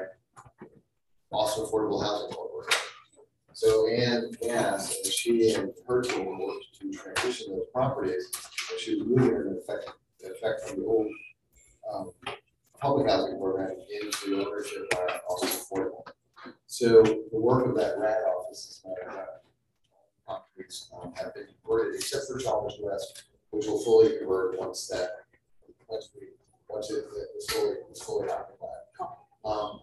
Austin Affordable Housing Corporation. So Ann Gass, and she and her team worked to transition those properties, and she was moving in effect, in effect from the old um, public housing program into ownership by Austin Affordable. So the work of that R A D office is not done. Properties um, have been converted, except for Chalmers West, which will fully convert once that once we once it is fully is fully occupied. Um,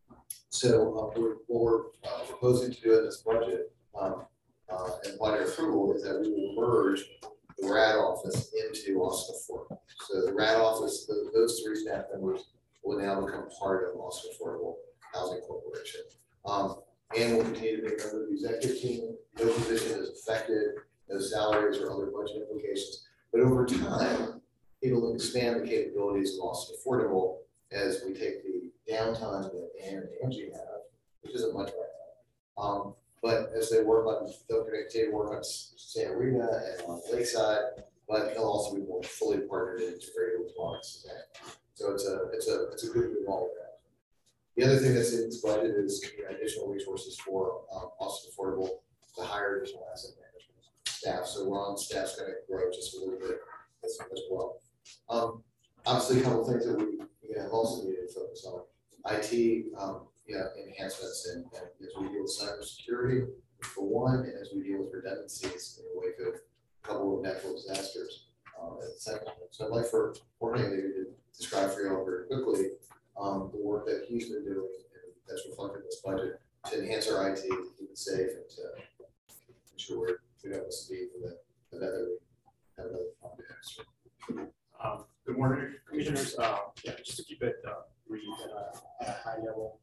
so uh, we're, what we're uh, proposing to do in this budget um, uh, and budget approval is that we will merge the R A D office into Austin Affordable. So the R A D office, the, those three staff members will now become part of Austin Affordable Housing Corporation. Um, and will continue to be a member of the executive team. No position is affected, no salaries or other budget implications. But over time, it will expand the capabilities of Austin Affordable as we take the downtime that Ann and Angie have, which isn't much right now. Um, but as they work on, they'll continue to work on Santa Rita and on Lakeside, but they'll also be more fully partnered and integrated with Lawrence. So it's a it's a it's a good move all around. The other thing that's in this budget is you know, additional resources for um, Austin Affordable to hire additional asset management staff. So Ron's staff's going to grow just a little bit as, as well. Um, obviously, a couple of things that we you know, also need to focus on: I T, um, you know, enhancements, and, and as we deal with cybersecurity for one, and as we deal with redundancies in the wake of a couple of natural disasters. Um, at the second, so I'd like for Jorge to describe for you all very quickly um, the work that he's been doing, and that's reflected in this budget to enhance our I T, to keep it safe, and to ensure we're, we don't miss a beat for the another another context. Um, good morning, commissioners. Uh, yeah, just to keep it uh, brief at a, at a high level,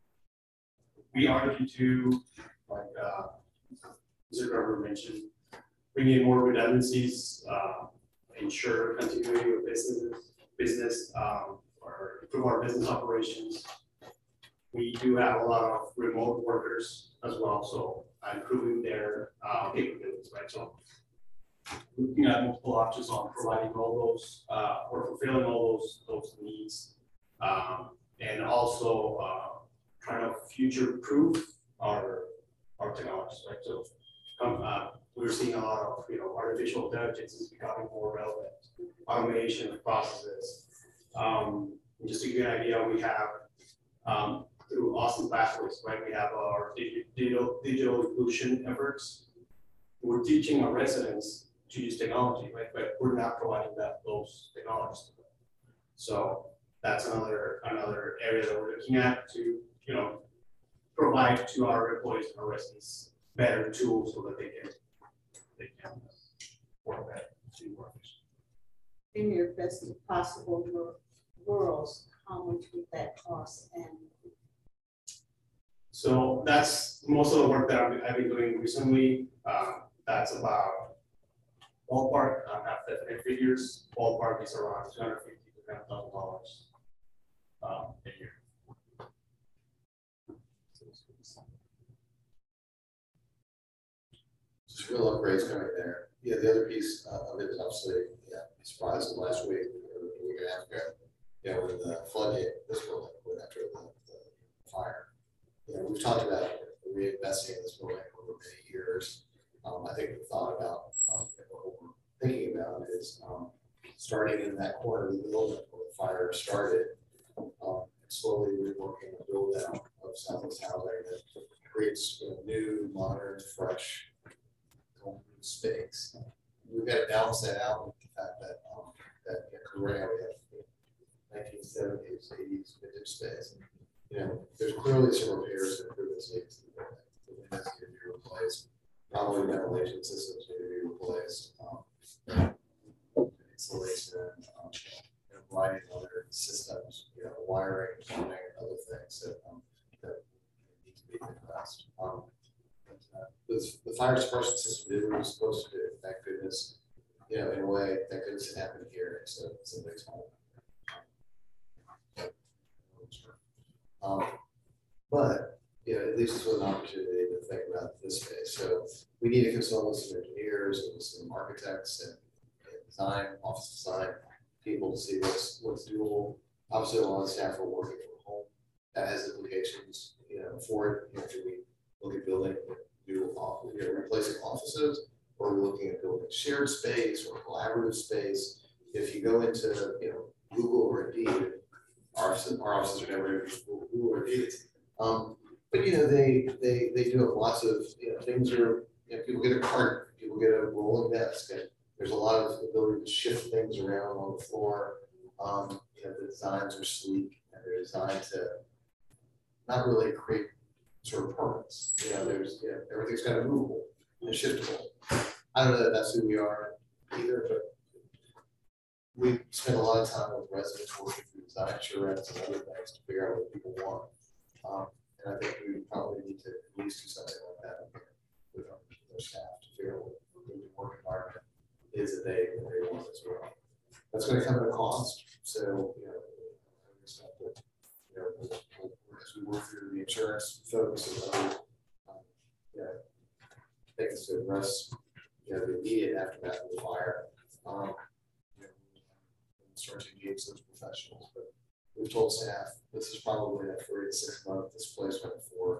we are looking to, like uh, Mister Garber mentioned, bring in more redundancies, uh, ensure continuity of businesses, business, um, or improve our business operations. We do have a lot of remote workers as well, so improving their uh, capabilities, right? So looking at multiple options on providing all those uh, or fulfilling all those those needs, um, and also uh, trying to future-proof our our technologies, right? So um, uh, we're seeing a lot of you know artificial intelligence is becoming more relevant, automation of processes. Um, just to give you an idea, we have um, through Austin Pathways, right? We have our digital digital inclusion efforts. We're teaching our residents to use technology, right? But we're not providing that those technologies. So that's another another area that we're looking at to you know provide to our employees and our residents better tools so that they can they can work better, do more efficient. In your best possible wor- worlds, how much would that cost? And so that's most of the work that I've, I've been doing recently. Uh, that's about ballpark. I have definite figures. Ballpark is around two hundred fifty to three hundred thousand dollars um, a year. Just real upgrades coming there. Yeah, the other piece uh, of it is obviously, yeah, surprised last week, or a week and a half ago, you know, when the flood hit this building, when after the, the fire. You know, we've talked about reinvesting in this building over many years. Um, I think the thought about um, what we're thinking about is um, starting in that corner of the building where the fire started, um, and slowly reworking the build out of Southwest housing that creates you know, new, modern, fresh space. We we got to balance that out with the fact that, um, that in Korea, we have nineteen seventies, eighties vintage space. You know, there's clearly some repairs and improvements needed to the building. The windows need to be replaced, probably ventilation systems need to be replaced, um, insulation, um, and a variety of other systems, you know, wiring, plumbing, and other things that, um, that need to be addressed. Um, but, uh, the, the fire suppression system did what it was supposed to do. Thank goodness, you know, in a way, thank goodness it happened here. So it's a big time. Um, but, you know, at least it's an opportunity to think about this space. So we need to consult with some engineers and some architects and, and design, office design people to see what's what's doable. Obviously, a lot of staff are working from home. That has implications, you know, for it. You know, do we look at building new, office, you know, replacing offices, or are we looking at building shared space or collaborative space? If you go into, you know, Google or Indeed, our offices, our offices are never Google or Indeed. Um, but you know, they they they do have lots of, you know, things are, you know, people get a cart, people get a rolling desk, and there's a lot of ability to shift things around on the floor. Um, you know, the designs are sleek and they're designed to not really create sort of permanence. You know, there's, you know, everything's kind of movable and shiftable. I don't know that that's who we are either, but we spend a lot of time with residents working through design assurance and other things to figure out what people want. Um, and I think we probably need to at least do something like that with our, with our staff to figure out what the work environment is that they, that they want as well. That's going to come at a cost. So, you know, it's not that, you know, we'll, we'll, as we work through the insurance folks and other, um, yeah, things to address, you know, the immediate aftermath of the fire. Um, start to engage those professionals, but we've told staff this is probably a three to six month displacement for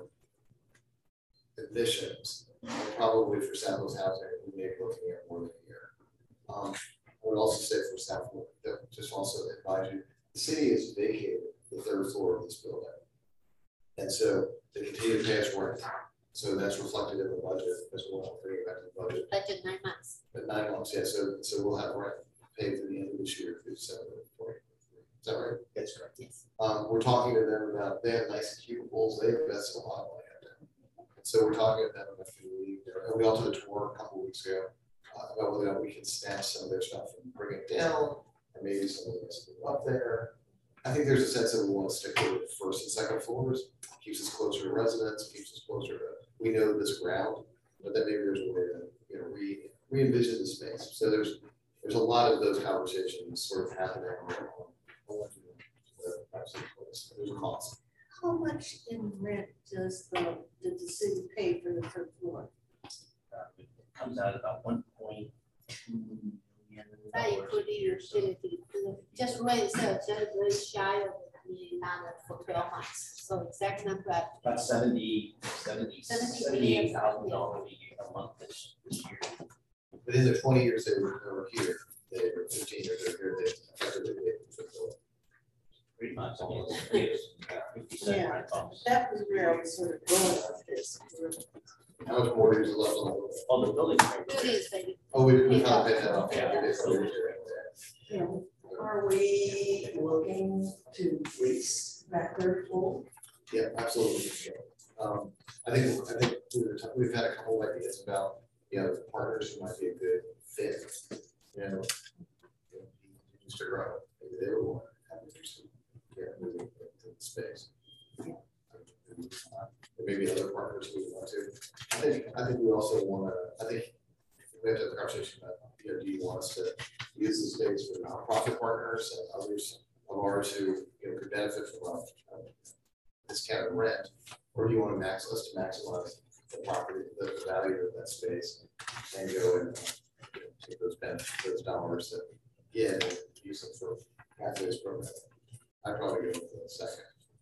admissions, and probably for South Coast housing, we may be looking at more than a year. Um, I would also say for South Coast, that just also advise you, the city has vacated the third floor of this building, and so they continue to pay us rent. So that's reflected in the budget as well. Bringing back to the budget. Budget nine months. But nine months, yeah. So so we'll have rent paid through the end of this year through December twenty twenty-three. Is that right? That's correct. Yes. Um, we're talking to them about, they have nice cubicles, they invest a lot of money in them. And so we're talking to them about if we leave there. And we also did a tour a couple of weeks ago uh, about whether or not we can snatch some of their stuff and bring it down, and maybe some of this up there. I think there's a sense that we want to stick with the first and second floors. Keeps us closer to residents, keeps us closer to, we know this ground, but then maybe there's a way to, you know, re, re-envision the space. So there's There's a lot of those conversations sort of happening. There's a cost. How much in rent does the, did the city pay for the third floor? Uh, it comes out about one point two million That dollars. including utility, just rent itself, just very shy of a million dollars for twelve months. So exact number, About seventy, seventy, Seventy seventy-eight thousand dollars a month this, this year. But in the twenty years they were, they were here, they were fifteen years they were here, they effectively paid for the building. Pretty much, almost, yes, fifty cent Yeah. rent bumps. That was where I was sort of going with this. How much more is left on the building? On the building. buildings, they Oh, we, we found that out. Yeah. We did something there. Are we looking to lease that third floor? Yeah, absolutely. Um, I think, I think we were ta- we've had a couple of ideas about, you know, partners who might be a good fit, you know. you know, Just to grow, maybe they would want to have interest in, yeah, moving into the space. Uh, There may be other partners who would want to. I think, I think we also want to, I think we have to have a conversation about, you know, do you want us to use the space for nonprofit partners and others of ours who, you know, could benefit from a discounted rent, or do you want to max us to maximize the property, the value of that space, and go and uh, you know, take those benefits, those dollars that yeah, and use them for pathways program. I'd probably go with the second.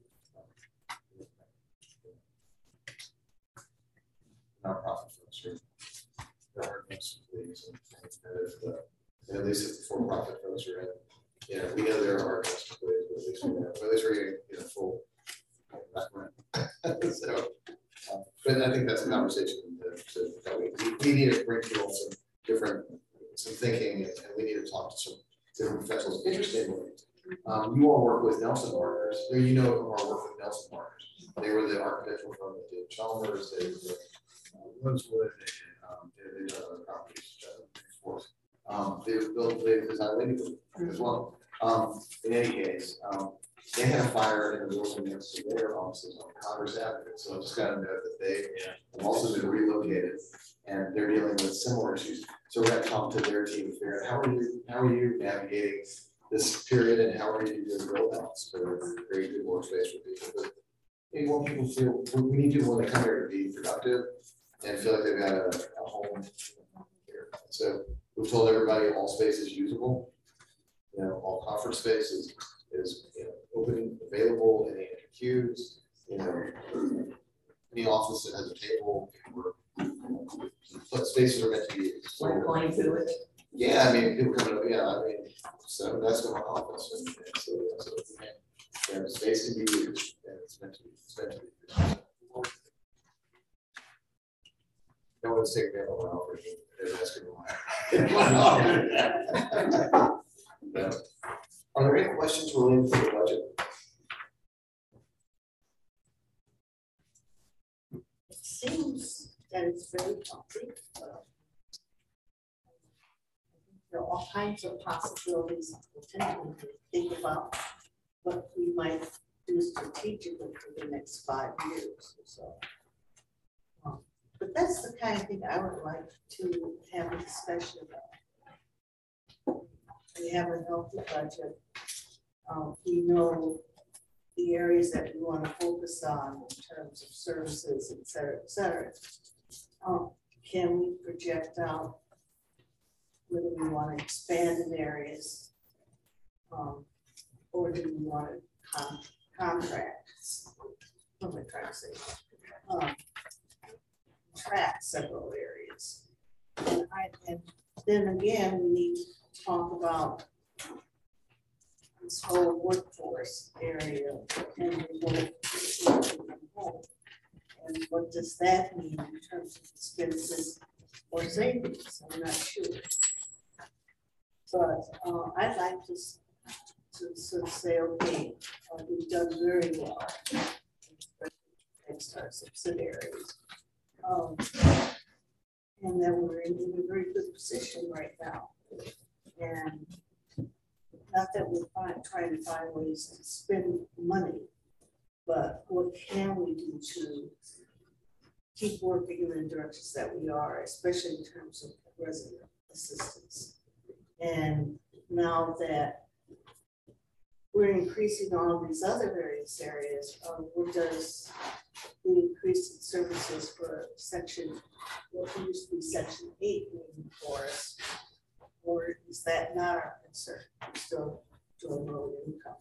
Nonprofit folks are there are most leagues and things that if the, and at least if the for-profit folks are in, you know, we know there are most ways, but at least we know, but at least we're getting, you know, full background. So, uh, but I think that's a conversation that, that we, we need to bring people some different some thinking, and we need to talk to some different professionals. Interestingly, um, you all work with Nelson Partners, or you know of our work with Nelson Partners. They were the architectural firm that did Chalmers, they were the uh, Rosewood, they did, um, they did other properties, uh, um, they built, they designed Ladywood as well. Um, in any case, um, they had a fire in the building next to their offices on Congress Avenue, so I just got to note that they have also been relocated and they're dealing with similar issues. So we're gonna talk to their team, figure out how are you, how are you navigating this period and how are you doing build outs to create good workspace for people. But we want people to feel, we need people when they come here to be productive and feel like they've got a, a home here. So we've told everybody all space is usable. You know, all conference space is, is you know, open, available, any queues, you know, any office that has a table, we're, but spaces are meant to be used. So, Like going to it. yeah, I mean, people come to, yeah, I mean, so that's my office, and, and so, so, yeah, the space can be used, and it's meant to be, it's meant to be used. No one's taking that one out, they're asking why. Yeah. Are there any questions related to the budget? It seems that it's very healthy. There are all kinds of possibilities potentially to think about what we might do strategically for the next five years or so. Um, But that's the kind of thing I would like to have a discussion about. We have a healthy budget. Um, we know the areas that we want to focus on in terms of services, et cetera, et cetera. Um, can we project out whether we want to expand in areas, um, or do we want to con contract? What am I trying to say? Um, track several areas. And, I, and then again, we need to talk about this whole workforce area and remote. And what does that mean in terms of expenses or savings? I'm not sure. But uh, I'd like to, to sort of say, okay, uh, we've done very well against our subsidiaries. Um, and that we're in, in a very good position right now. And not that we're find, trying to find ways to spend money, but what can we do to keep working in the directions that we are, especially in terms of resident assistance. And now that we're increasing all of these other various areas, um, what does the increase in services for section, what used to be section eight mean for us? Or is that not our concern? We're still doing low income.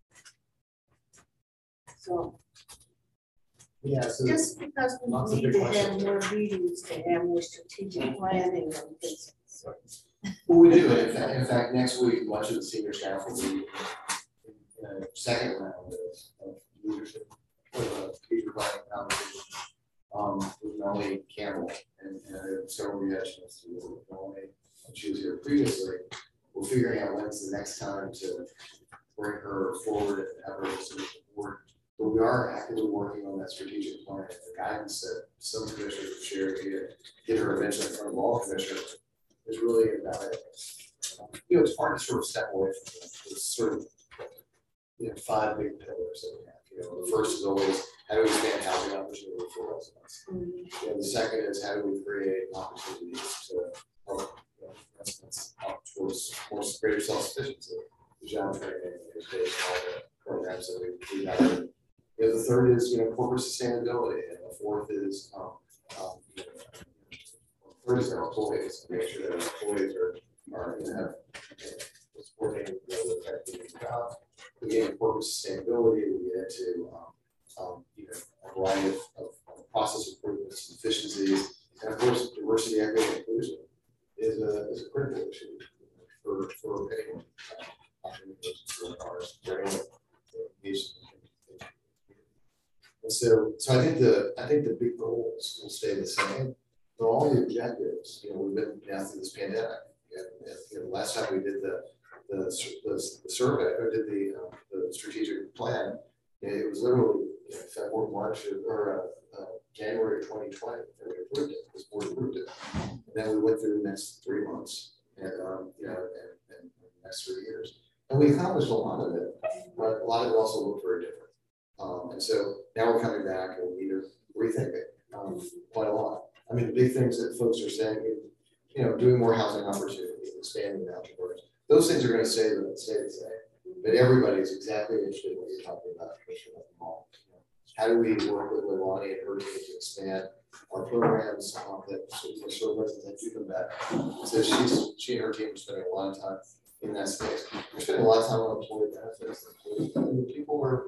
So Yeah, so just because lots of we need good to have questions. more meetings, to have more strategic planning and things of the sort. well, we do, in fact, in fact, next week, much of the senior staff will be in a second round of, of leadership, of a future planning conversation, um, with Melanie Campbell, and, and several reactions to Melanie. She was here previously. We're figuring out when's the next time to bring her forward and have her submit the board. But we are actively working on that strategic plan. The guidance that some commissioners have shared here, get her eventually in front of all commissioners, is really invaluable. You know, it's hard to sort of step away from the sort of, you know, five big pillars that we have. You know, the first is always how do we expand housing opportunity for residents. Mm-hmm. You know, the second is how do we create opportunities to help residents up towards more greater self-sufficiency, the job training, education, all the programs that we, we have. You know, the third is, you know, corporate sustainability, and the fourth is, um, um, you know, third is our employees, make sure that our employees are, are, you know, have, you know, supporting the effective job. We get into corporate sustainability, we get into, um, um, you know, a variety of, of, of process improvements, efficiencies, and of course, diversity, equity, and inclusion is a, is a critical issue for, for anyone. Uh, for our training, engagement. And so, so I think the, I think the big goals will stay the same, but all the objectives, you know, we've been down through this pandemic, And, and, you know, last time we did the, the, the, the survey, or did the, uh, the strategic plan, it was literally, you know, February, March, or, uh, uh, January twenty twenty, that we approved it, this board approved it. And then we went through the next three months, and, um, you know, and, and the next three years. And we accomplished a lot of it, but a lot of it also looked very different. Um, and so now we're coming back and we need to rethink it, um, quite a lot. I mean, the big things that folks are saying, you know, doing more housing opportunities, expanding the housing programs, those things are going to stay the stay the same. But everybody is exactly interested in what you're talking about, Commissioner Mall. You know, how do we work with Leilani and her team to expand our programs um, that sort of represent you come back? So she's she and her team are spending a lot of time in that space. We're spending a lot of time on employee benefits. And people are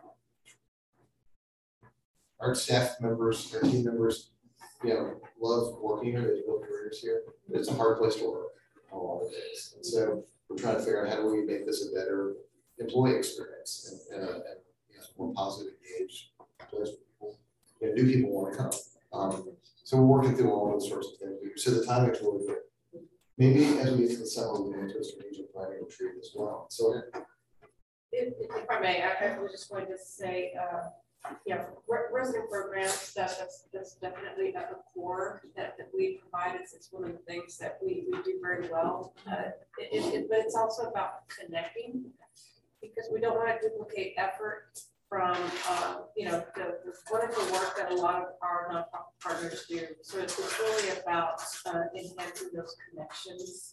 our staff members, our team members, you know, love working here, they build careers here, but it's a hard place to work on a lot of days. And so we're trying to figure out how do we make this a better employee experience and, and, and you know, more positive, engaged place for people. You know, new people want to come. Um, so we're working through all those sorts of things. So the timing is really good. Maybe as we get to the summer, we get to a strategic planning retreat as well. So If, if I may, I, I was just going to say, uh, yeah, re resident programs, that, that's, that's definitely at the core that, that we provide. It's, it's one of the things that we, we do very well. Uh, it, it, but it's also about connecting, because we don't want to duplicate effort from, uh, you know, the, the wonderful work that a lot of our nonprofit partners do. So it's, it's really about uh, enhancing those connections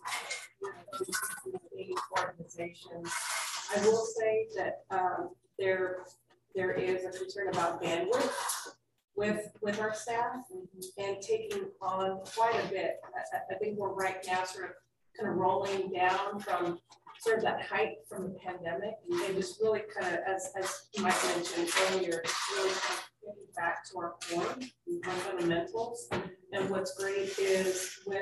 with organizations. I will say that um, there, there is a concern about bandwidth with, with our staff and taking on quite a bit. I, I think we're right now sort of kind of rolling down from sort of that height from the pandemic and just really kind of, as, as Mike mentioned earlier, really kind of getting back to our point, our fundamentals. And what's great is with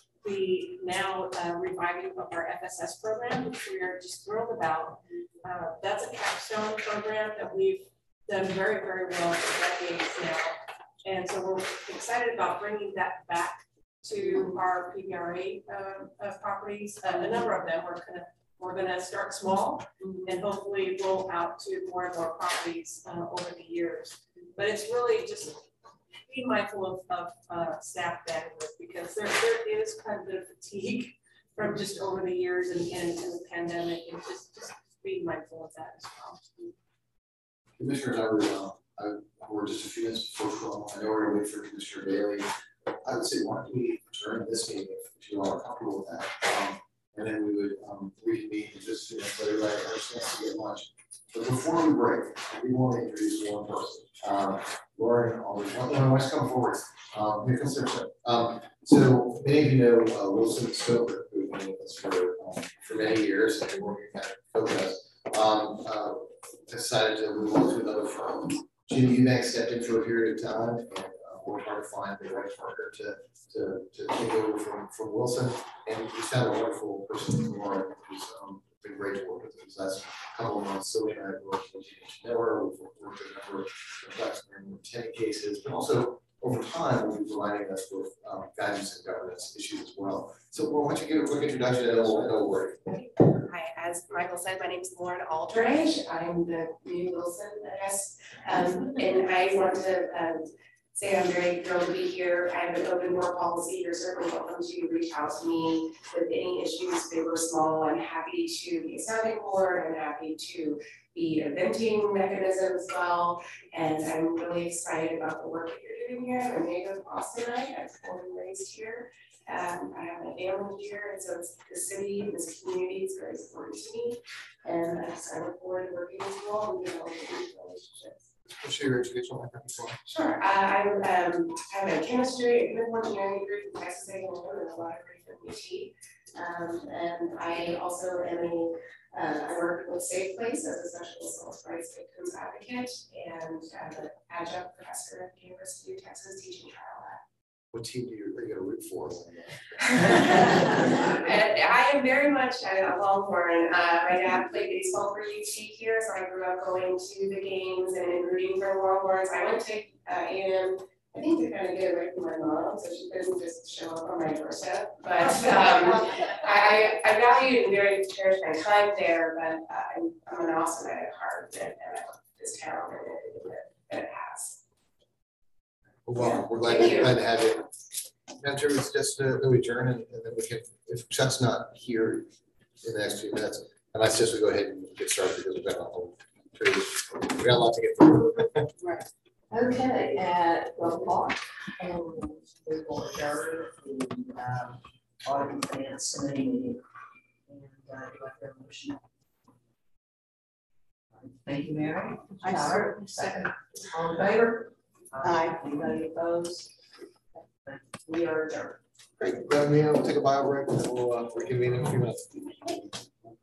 the now uh, reviving of our F S S program, which we are just thrilled about. Uh, that's a capstone program that we've done very, very well for decades now. And so we're excited about bringing that back to our P B R A uh, uh, properties. Uh, a number of them, we're gonna, we're gonna start small and hopefully roll out to more and more properties uh, over the years. But it's really just be mindful of, of uh, staff bandwidth, because there, there is quite a bit of fatigue from just over the years and, and, and the pandemic, and just, just be mindful of that as well. Commissioners, I would, uh, I, we're just a few minutes before twelve. I know we're going to wait for Commissioner Bailey. I would say, why don't we adjourn this meeting if you all are comfortable with that? Um, and then we would um, reconvene and just, you know, let everybody have a chance to get lunch. But before we break, we want to introduce one person. Um, Lauren, always, oh, no, why don't you come forward? Um, here comes Sarah. Um, so many of you know uh, Wilson Stoker, who's been with us for, um, for many years and been working at Focus. Um, uh, decided to move on to another firm. Jimmy Eubanks stepped in for a period of time and uh, worked hard to find the right partner to, to, to take over from, from Wilson. And we found a wonderful person, Lauren, who's um, been great to work with these last couple of months. So we had worked with Never, we've worked with a number of complex and ten cases, but also over time will be providing us with um, guidance and governance issues as well. So well, why don't you give a quick introduction and then we'll go over it. Hi, as Michael said, my name is Lauren Aldridge. I'm the new Wilson, I guess. Um, and I want to um, say I'm very thrilled to be here. I have an open door policy. You're certainly welcome to reach out to me with any issues, big or small. I'm happy to be a sounding board. I'm happy to be a venting mechanism as well. And I'm really excited about the work that you're doing here. I'm a native Austinite. I'm born and raised here. Um, I have a family here, and so it's the city, this community is very important to me. And uh, so I look forward to working with you all and developing these relationships. Share your educational background before. Sure. Uh, I um, have a chemistry, chemical engineering degree from Texas A and M and a law degree from U T. Um, and I also am a, uh, I work with Safe Place as a sexual assault rights victims advocate, and I'm an adjunct professor at the University of Texas teaching trial lab. What team do you, are you going to root for? And I am very much a Longhorn. Uh, my dad played baseball for U T here, so I grew up going to the games and rooting for Longhorns. I went to uh, A and M I think to kind of get away from my mom, so she couldn't just show up on my doorstep, but, um, I, I, I value and very cherish my time there, but uh, I'm, I'm an Austinite at heart, and, and I love this town and everything that, that it has. Well, we're glad, Thank to- you. glad to have you. Mentor, it's just uh, that we adjourn and and then we can, if Chuck's not here in the next few minutes, and I suggest we go ahead and get started because we've got a whole, pretty, we got a lot to get through. Okay, at twelve o'clock, um, we will adjourn the, um, audit and finance committee meeting. And, uh, do I hear a motion? Thank you, Mary. I Howard, second. All in favor? Aye. Anybody opposed? We are adjourned. Great, grab me, we'll take a bio break and then we'll uh, reconvene in a few minutes.